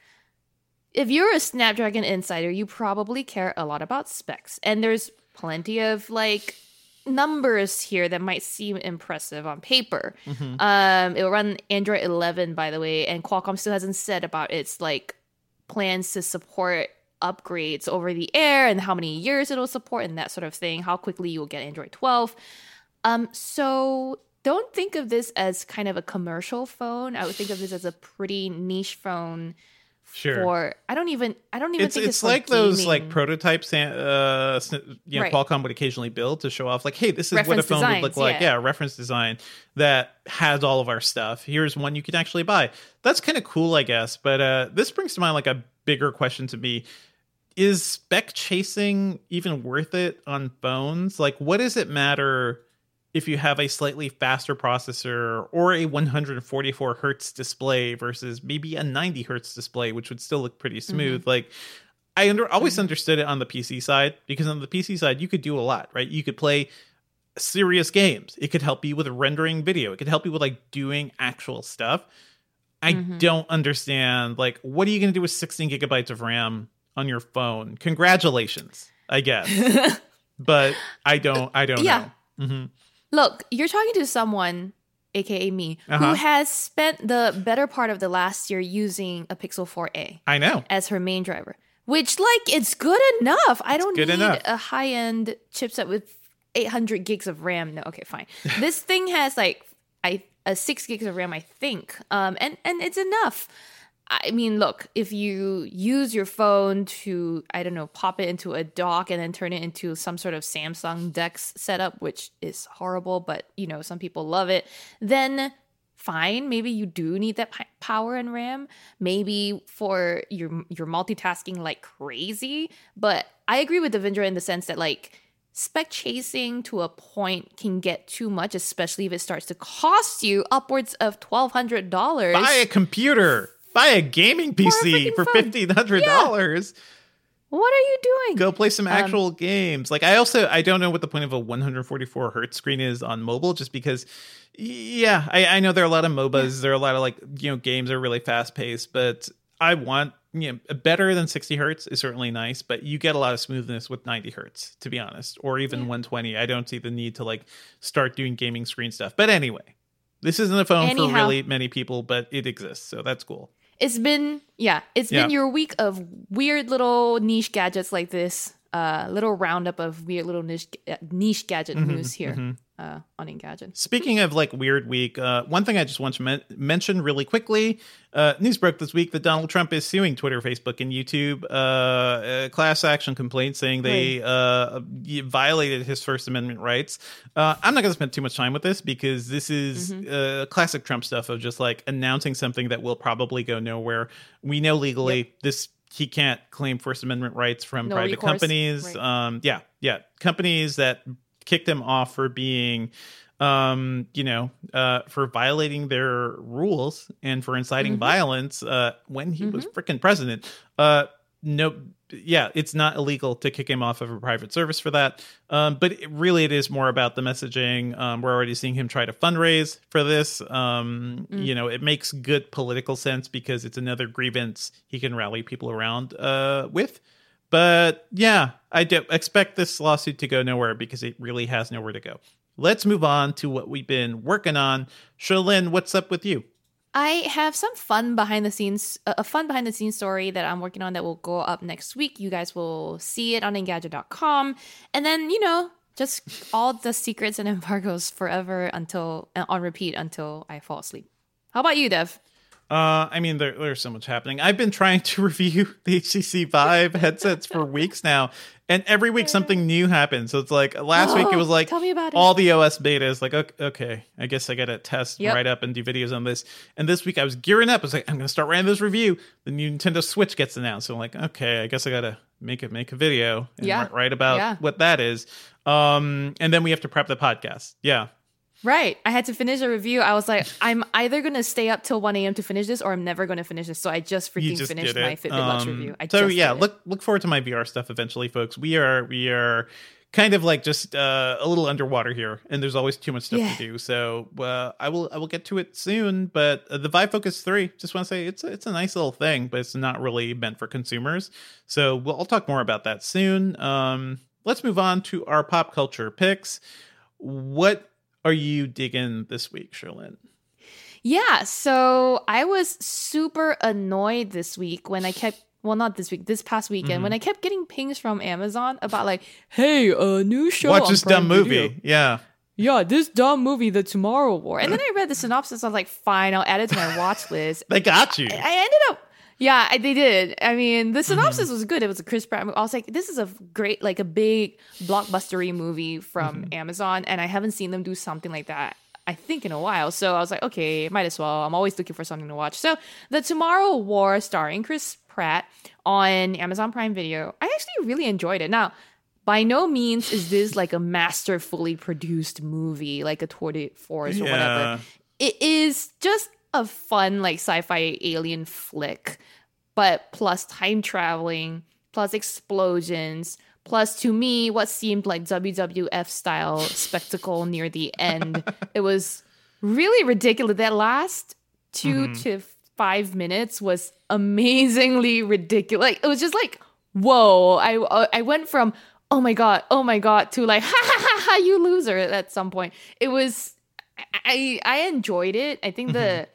if you're a Snapdragon insider, you probably care a lot about specs. And there's plenty of like numbers here that might seem impressive on paper. Mm-hmm. Um, it will run Android eleven, by the way, and Qualcomm still hasn't said about its like plans to support upgrades over the air and how many years it'll support and that sort of thing, how quickly you will get Android twelve. Um, so don't think of this as kind of a commercial phone. I would think of this as a pretty niche phone. Sure. For I don't even I don't even It's think it's it's, for like those gaming. like prototypes, uh, sn- you know, Right. Qualcomm would occasionally build to show off, like, hey, this is what a Reference phone would look designs, like. yeah. Yeah, reference design that has all of our stuff. Here's one you can actually buy. That's kind of cool, I guess. But uh, this brings to mind like a bigger question to me: is spec chasing even worth it on phones? Like, what does it matter if you have a slightly faster processor or a one hundred forty-four hertz display versus maybe a ninety hertz display, which would still look pretty smooth. Mm-hmm. Like I under, always mm-hmm. understood it on the P C side, because on the P C side, you could do a lot, right? You could play serious games. It could help you with rendering video. It could help you with like doing actual stuff. I mm-hmm. don't understand, like, what are you going to do with sixteen gigabytes of RAM on your phone? Congratulations, I guess. But I don't, I don't yeah. know. Mm-hmm. Look, you're talking to someone, aka me, uh-huh. who has spent the better part of the last year using a Pixel four a. I know. As her main driver, which, like, it's good enough. I it's don't need enough. a high-end chipset with eight hundred gigs of RAM. No, okay, fine. This thing has, like, I a six gigs of RAM, I think, um, and and it's enough. I mean, look, if you use your phone to, I don't know, pop it into a dock and then turn it into some sort of Samsung DeX setup, which is horrible, but, you know, some people love it, then fine. Maybe you do need that p- power and RAM. Maybe for your, your multitasking like crazy. But I agree with Devindra in the sense that, like, spec chasing to a point can get too much, especially if it starts to cost you upwards of twelve hundred dollars. Buy a computer. Buy a gaming P C for fifteen hundred dollars. Yeah. What are you doing? Go play some actual um, games. Like, I also, I don't know what the point of a one hundred forty-four hertz screen is on mobile, just because, yeah, I, I know there are a lot of MOBAs. Yeah. There are a lot of, like, you know, games are really fast paced, but I want, you know, better than sixty hertz is certainly nice, but you get a lot of smoothness with ninety hertz, to be honest, or even yeah. one twenty. I don't see the need to, like, start doing gaming screen stuff. But anyway, this isn't a phone Anyhow. for really many people, but it exists, so that's cool. It's been, yeah, it's yeah. been your week of weird little niche gadgets like this. Uh, little roundup of weird little niche, niche gadget mm-hmm, news here mm-hmm. uh, on Engadget. Speaking of, like, weird week, uh, one thing I just want to men- mention really quickly. Uh, news broke this week that Donald Trump is suing Twitter, Facebook, and YouTube. Uh, a class action complaint saying they uh, violated his First Amendment rights. Uh, I'm not going to spend too much time with this, because this is mm-hmm. uh, classic Trump stuff of just, like, announcing something that will probably go nowhere. We know legally yep. this... He can't claim First Amendment rights from no private recourse. companies. Right. Um, yeah, yeah. Companies that kicked him off for being, um, you know, uh, for violating their rules and for inciting mm-hmm. violence uh, when he mm-hmm. was freaking president. Uh, no, yeah, it's not illegal to kick him off of a private service for that. Um, but it, really, it is more about the messaging. Um, we're already seeing him try to fundraise for this. Um, mm. You know, it makes good political sense because it's another grievance he can rally people around uh, with. But yeah, I do expect this lawsuit to go nowhere because it really has nowhere to go. Let's move on to what we've been working on. Cherlynn, what's up with you? I have some fun behind the scenes, a fun behind the scenes story that I'm working on that will go up next week. You guys will see it on Engadget dot com. And then, you know, just all the secrets and embargoes forever until, on repeat until I fall asleep. How about you, Dev? Uh, I mean, there, there's so much happening. I've been trying to review the H T C Vive headsets for weeks now, and every week something new happens. So it's like last oh, week it was like tell me about all it. the O S betas. Like, okay, okay I guess I got to test, yep. write up, and do videos on this. And this week I was gearing up. I was like, I'm going to start writing this review. The new Nintendo Switch gets announced. So I'm like, okay, I guess I got to make it make a video and yeah. write about yeah. what that is. Um, and then we have to prep the podcast. Yeah. Right. I had to finish a review. I was like, I'm either going to stay up till one a.m. to finish this, or I'm never going to finish this. So I just freaking just finished my Fitbit um, Lux review. I so just yeah, look look forward to my V R stuff eventually, folks. We are we are kind of like just uh, a little underwater here, and there's always too much stuff yeah. to do. So uh, I will I will get to it soon. But uh, the Vive Focus three, just want to say it's it's a nice little thing, but it's not really meant for consumers. So we'll, I'll talk more about that soon. Um, let's move on to our pop culture picks. What are you digging this week, Cherlynn? Yeah, so I was super annoyed this week when I kept, well, not this week, this past weekend, mm-hmm. when I kept getting pings from Amazon about like, hey, a new show Watch on this Prime dumb movie. Video. Yeah. Yeah, this dumb movie, The Tomorrow War. And then I read the synopsis. I was like, fine, I'll add it to my watch list. They got you. I, I ended up, yeah, I, they did. I mean, the synopsis mm-hmm. was good. It was a Chris Pratt movie. I was like, this is a great, like a big blockbustery movie from mm-hmm. Amazon. And I haven't seen them do something like that, I think, in a while. So I was like, okay, might as well. I'm always looking for something to watch. So The Tomorrow War, starring Chris Pratt on Amazon Prime Video. I actually really enjoyed it. Now, by no means is this like a masterfully produced movie, like a tour de force or Yeah. whatever. It is just a fun like sci-fi alien flick, but plus time traveling, plus explosions, plus to me what seemed like W W F style spectacle near the end. It was really ridiculous. That last two Mhm. to five minutes was amazingly ridiculous. Like it was just like, whoa! I I went from oh my god, oh my god to like ha ha ha ha you loser at some point. It was I I enjoyed it. I think the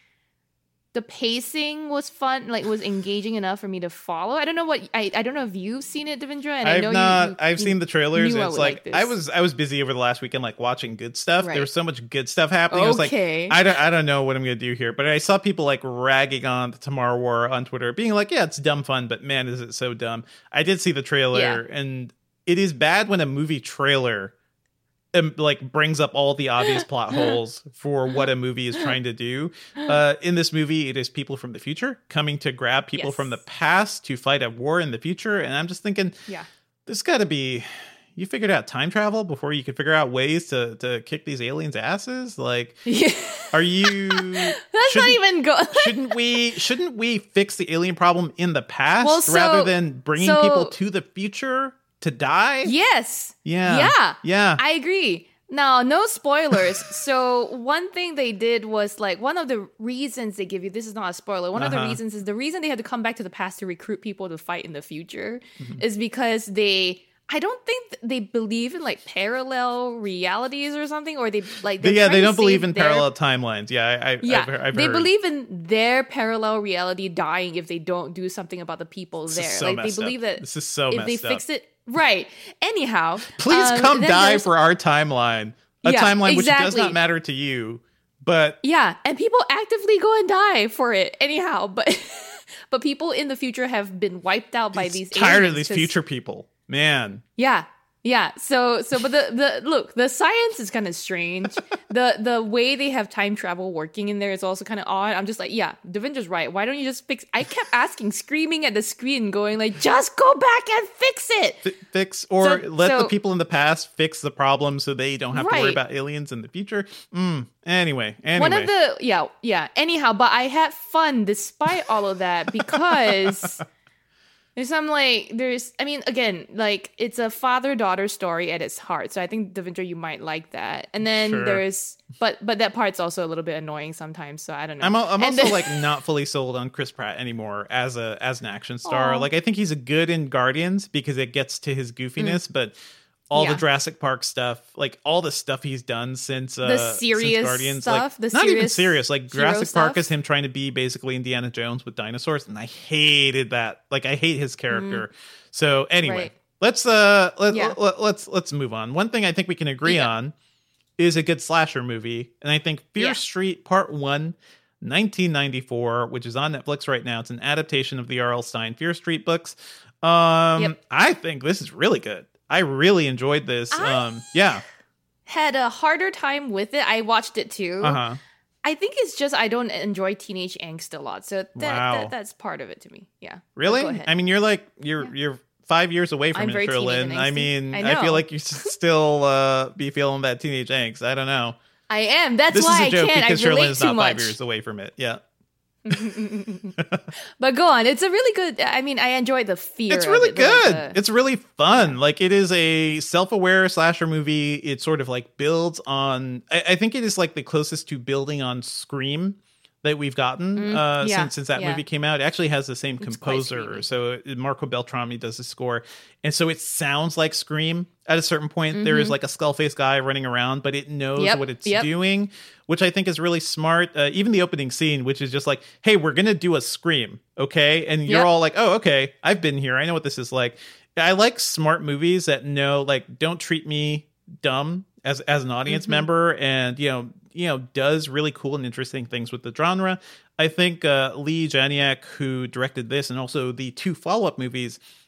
the pacing was fun, like was engaging enough for me to follow. I don't know what I, I don't know if you've seen it, Devendra, and I I've know not. you, you I've you seen the trailers. knew I And it's would like, like this. I was I was busy over the last weekend, like watching good stuff. Right. There was so much good stuff happening. I was like, Okay. I don't I don't know what I'm gonna do here. But I saw people like ragging on the Tomorrow War on Twitter, being like, yeah, it's dumb fun, but man, is it so dumb. I did see the trailer, Yeah. and it is bad when a movie trailer um, like brings up all the obvious plot holes for what a movie is trying to do. Uh, in this movie, it is people from the future coming to grab people Yes. from the past to fight a war in the future, and I'm just thinking, Yeah. there's got to be. You figured out time travel before you could figure out ways to to kick these aliens' asses. Like, Yeah. are you? That's not shouldn't- even good. Shouldn't we? Shouldn't we fix the alien problem in the past Well, so- rather than bringing so- people to the future to die? Yes. Yeah. Yeah. Yeah. I agree. Now, no spoilers. So one thing they did was like one of the reasons they give you, this is not a spoiler, one of the Uh-huh. reasons is the reason they had to come back to the past to recruit people to fight in the future Mm-hmm. is because they I don't think th- they believe in like parallel realities or something, or they like they're yeah, trying they to don't believe save in their- parallel timelines. Yeah, I, I, Yeah, I've, I've they heard. believe in their parallel reality dying if they don't do something about the people This there. is so like they messed up. believe that This is so if messed they up. fix it right. Anyhow, Please um, come then die there's- for our timeline. A Yeah, timeline which does exactly. not matter to you, but Yeah, and people actively go and die for it. Anyhow, but but people in the future have been wiped out by it's these. tired of aliens these 'cause- future people. Man, Yeah, yeah. So so, but the the look, the science is kind of strange. the The way they have time travel working in there is also kind of odd. I'm just like, yeah, Devendra's right. Why don't you just fix? I kept asking, screaming at the screen, going like, just go back and fix it. Fi fix or So- let the so- people in the past fix the problem so they don't have to worry Right. about aliens in the future. Mm, anyway, anyway. One of the yeah yeah. Anyhow, but I had fun despite all of that because there's some like there's I mean again like it's a father daughter story at its heart. So I think Devendra, you might like that. And then Sure. there's but but that part's also a little bit annoying sometimes. So I don't know. I'm, al- I'm And also then- like not fully sold on Chris Pratt anymore as a as an action star. Aw. Like I think he's a good in Guardians because it gets to his goofiness, but all Mm. Yeah. the Jurassic Park stuff, like all the stuff he's done since uh, The since serious Guardians, stuff, like the not even serious serious. Like hero Jurassic Park stuff. is him trying to be basically Indiana Jones with dinosaurs, and I hated that. Like I hate his character. So anyway, Mm. Right. let's uh let, Yeah. let, let's let's move on. One thing I think we can agree Yeah. on is a good slasher movie, and I think Fear Yeah. Street Part One. nineteen ninety-four, which is on Netflix right now. It's an adaptation of the R L. Stein Fear Street books. Um, Yep. I think this is really good. I really enjoyed this. I- Um, yeah. had a harder time with it. I watched it too. Uh huh. I think it's just I don't enjoy teenage angst a lot. So that, Wow. that that's part of it to me. Yeah. Really? Go ahead. I mean, you're like you're you're five years away from I'm it, very teenage Sherlyn. and I angsty. mean, I I, feel know. like you should still uh, be feeling that teenage angst. I don't know. I am. That's This why is a I joke can't. I because Sherlyn relate is too not much. five years away from it. Yeah. But go on. It's a really good. I mean, I enjoy the fear. It's of really it, the, like, good. the- It's really fun. Like it is a self-aware slasher movie. It sort of like builds on. I, I think it is like the closest to building on Scream that we've gotten uh, yeah, since since that yeah. movie came out. It actually has the same quite composer, screamy. so uh, Marco Beltrami does the score, and so it sounds like Scream. At a certain point, there is like a skull-faced guy running around, but it knows Mm-hmm. Yep, what it's yep. doing, which I think is really smart. Uh, even the opening scene, which is just like, "Hey, we're gonna do a Scream, okay?" And you're Yep. all like, "Oh, okay, I've been here. I know what this is like." I like smart movies that know, like, don't treat me dumb as as an audience Mm-hmm. member, and you know, you know, does really cool and interesting things with the genre. I think uh, Lee Janiak, who directed this and also the two follow up movies,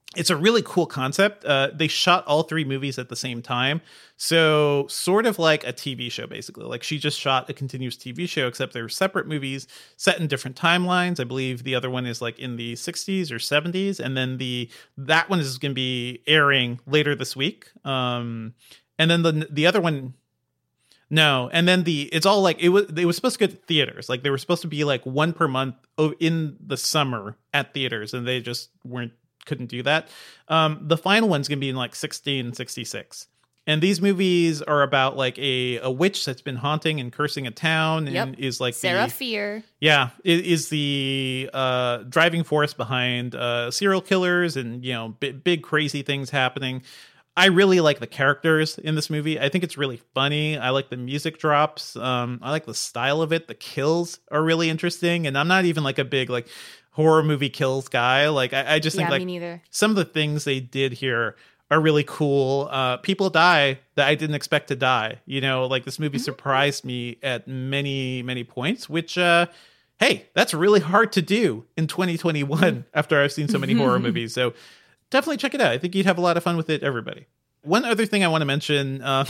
it's a really cool concept. Uh, they shot all three movies at the same time. So sort of like a T V show, basically. Like she just shot a continuous T V show, except they're separate movies set in different timelines. I believe the other one is like in the sixties or seventies. And then the that one is going to be airing later this week. Um, and then the the other one... No, and then the it's all like it was it was supposed to go to theaters. Like they were supposed to be like one per month in the summer at theaters, and they just weren't couldn't do that. Um, the final one's gonna be in like sixteen sixty-six. And these movies are about like a, a witch that's been haunting and cursing a town and Yep. is like Sarah the, Fear. Yeah, it is the uh, driving force behind uh, serial killers and, you know, b- big crazy things happening. I really like the characters in this movie. I think it's really funny. I like the music drops. Um, I like the style of it. The kills are really interesting. And I'm not even like a big like horror movie kills guy. Like I, I just think Yeah, like me neither. some of the things they did here are really cool. Uh, people die that I didn't expect to die. You know, like this movie surprised me at many, many points, which, uh, hey, that's really hard to do in twenty twenty-one after I've seen so many horror movies. So definitely check it out. I think you'd have a lot of fun with it, everybody. One other thing I want to mention, uh,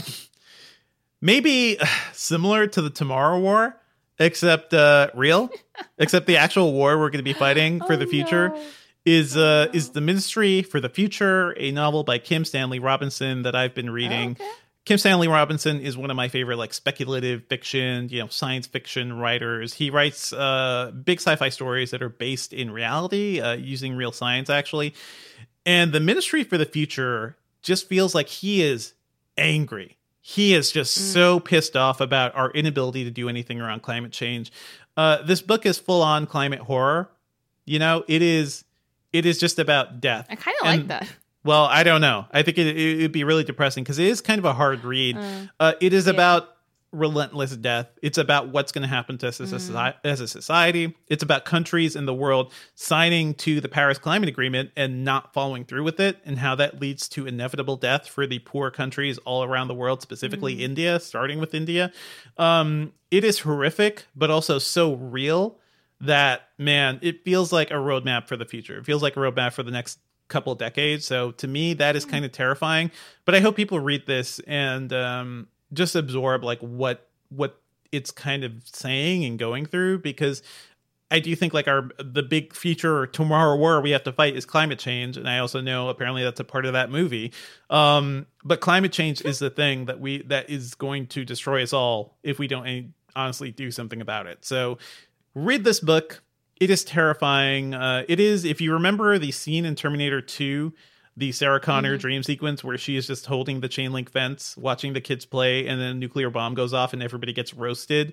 maybe similar to the Tomorrow War, except uh, real, except the actual war we're going to be fighting for Oh, the future. no. Is uh is The Ministry for the Future, a novel by Kim Stanley Robinson that I've been reading. Oh, okay. Kim Stanley Robinson is one of my favorite like speculative fiction, you know, science fiction writers. He writes uh big sci-fi stories that are based in reality, uh, using real science actually. And The Ministry for the Future just feels like he is angry. He is just mm. so pissed off about our inability to do anything around climate change. Uh, this book is full on climate horror. You know, it is. It is just about death. I kind of And, like that. Well, I don't know. I think it it would be really depressing because it is kind of a hard read. Uh, Uh, it is yeah. about relentless death. It's about what's going to happen to us as, a Mm. soci- as a society. It's about countries in the world signing to the Paris Climate Agreement and not following through with it, and how that leads to inevitable death for the poor countries all around the world, specifically Mm. India, starting with India. Um, it is horrific, but also so real that, man, it feels like a roadmap for the future. It feels like a roadmap for the next couple decades. So to me, that is kind of terrifying. But I hope people read this and um, just absorb like what what it's kind of saying and going through, because I do think like our the big future tomorrow war we have to fight is climate change. And I also know apparently that's a part of that movie. Um, but climate change is the thing that we that is going to destroy us all if we don't any, honestly do something about it. So read this book. It is terrifying. Uh, it is, if you remember the scene in Terminator two, the Sarah Connor Mm-hmm. dream sequence where she is just holding the chain link fence, watching the kids play, and then a nuclear bomb goes off and everybody gets roasted.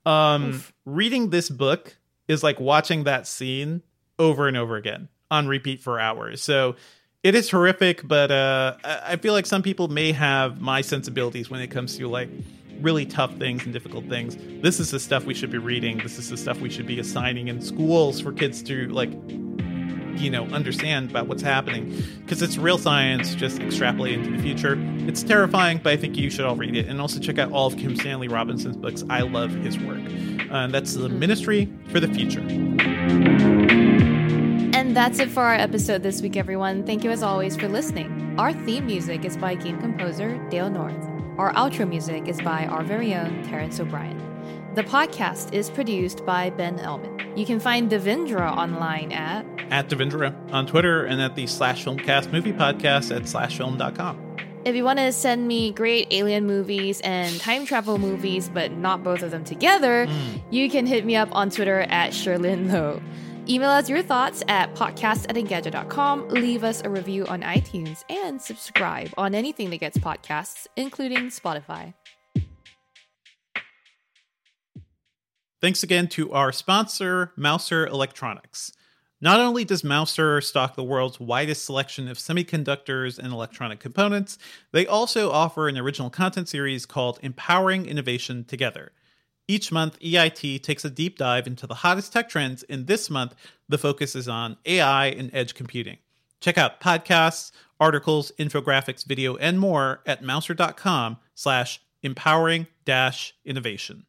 Um, reading this book is like watching that scene over and over again on repeat for hours. So it is horrific, but uh, I I feel like some people may have my sensibilities when it comes to like really tough things and difficult things. This is the stuff we should be reading. This is the stuff we should be assigning in schools for kids to like, you know, understand about what's happening, because it's real science just extrapolated into the future. It's terrifying, but I think you should all read it, and also check out all of Kim Stanley Robinson's books. I love his work. Uh, and that's The Ministry for the Future. And that's it for our episode this week, everyone. Thank you as always for listening. Our theme music is by game composer Dale North. Our outro music is by our very own Terrence O'Brien. The podcast is produced by Ben Elman. You can find Devindra online at At Devindra on Twitter, and at the Slash Filmcast movie podcast at slash film dot com. If you want to send me great alien movies and time travel movies, but not both of them together, Mm. you can hit me up on Twitter at Sherlyn Lowe. Email us your thoughts at podcast at engadget dot com, leave us a review on iTunes, and subscribe on anything that gets podcasts, including Spotify. Thanks again to our sponsor, Mouser Electronics. Not only does Mouser stock the world's widest selection of semiconductors and electronic components, they also offer an original content series called Empowering Innovation Together. Each month, E I T takes a deep dive into the hottest tech trends, and this month, the focus is on A I and edge computing. Check out podcasts, articles, infographics, video, and more at mouser dot com slash empowering dash innovation.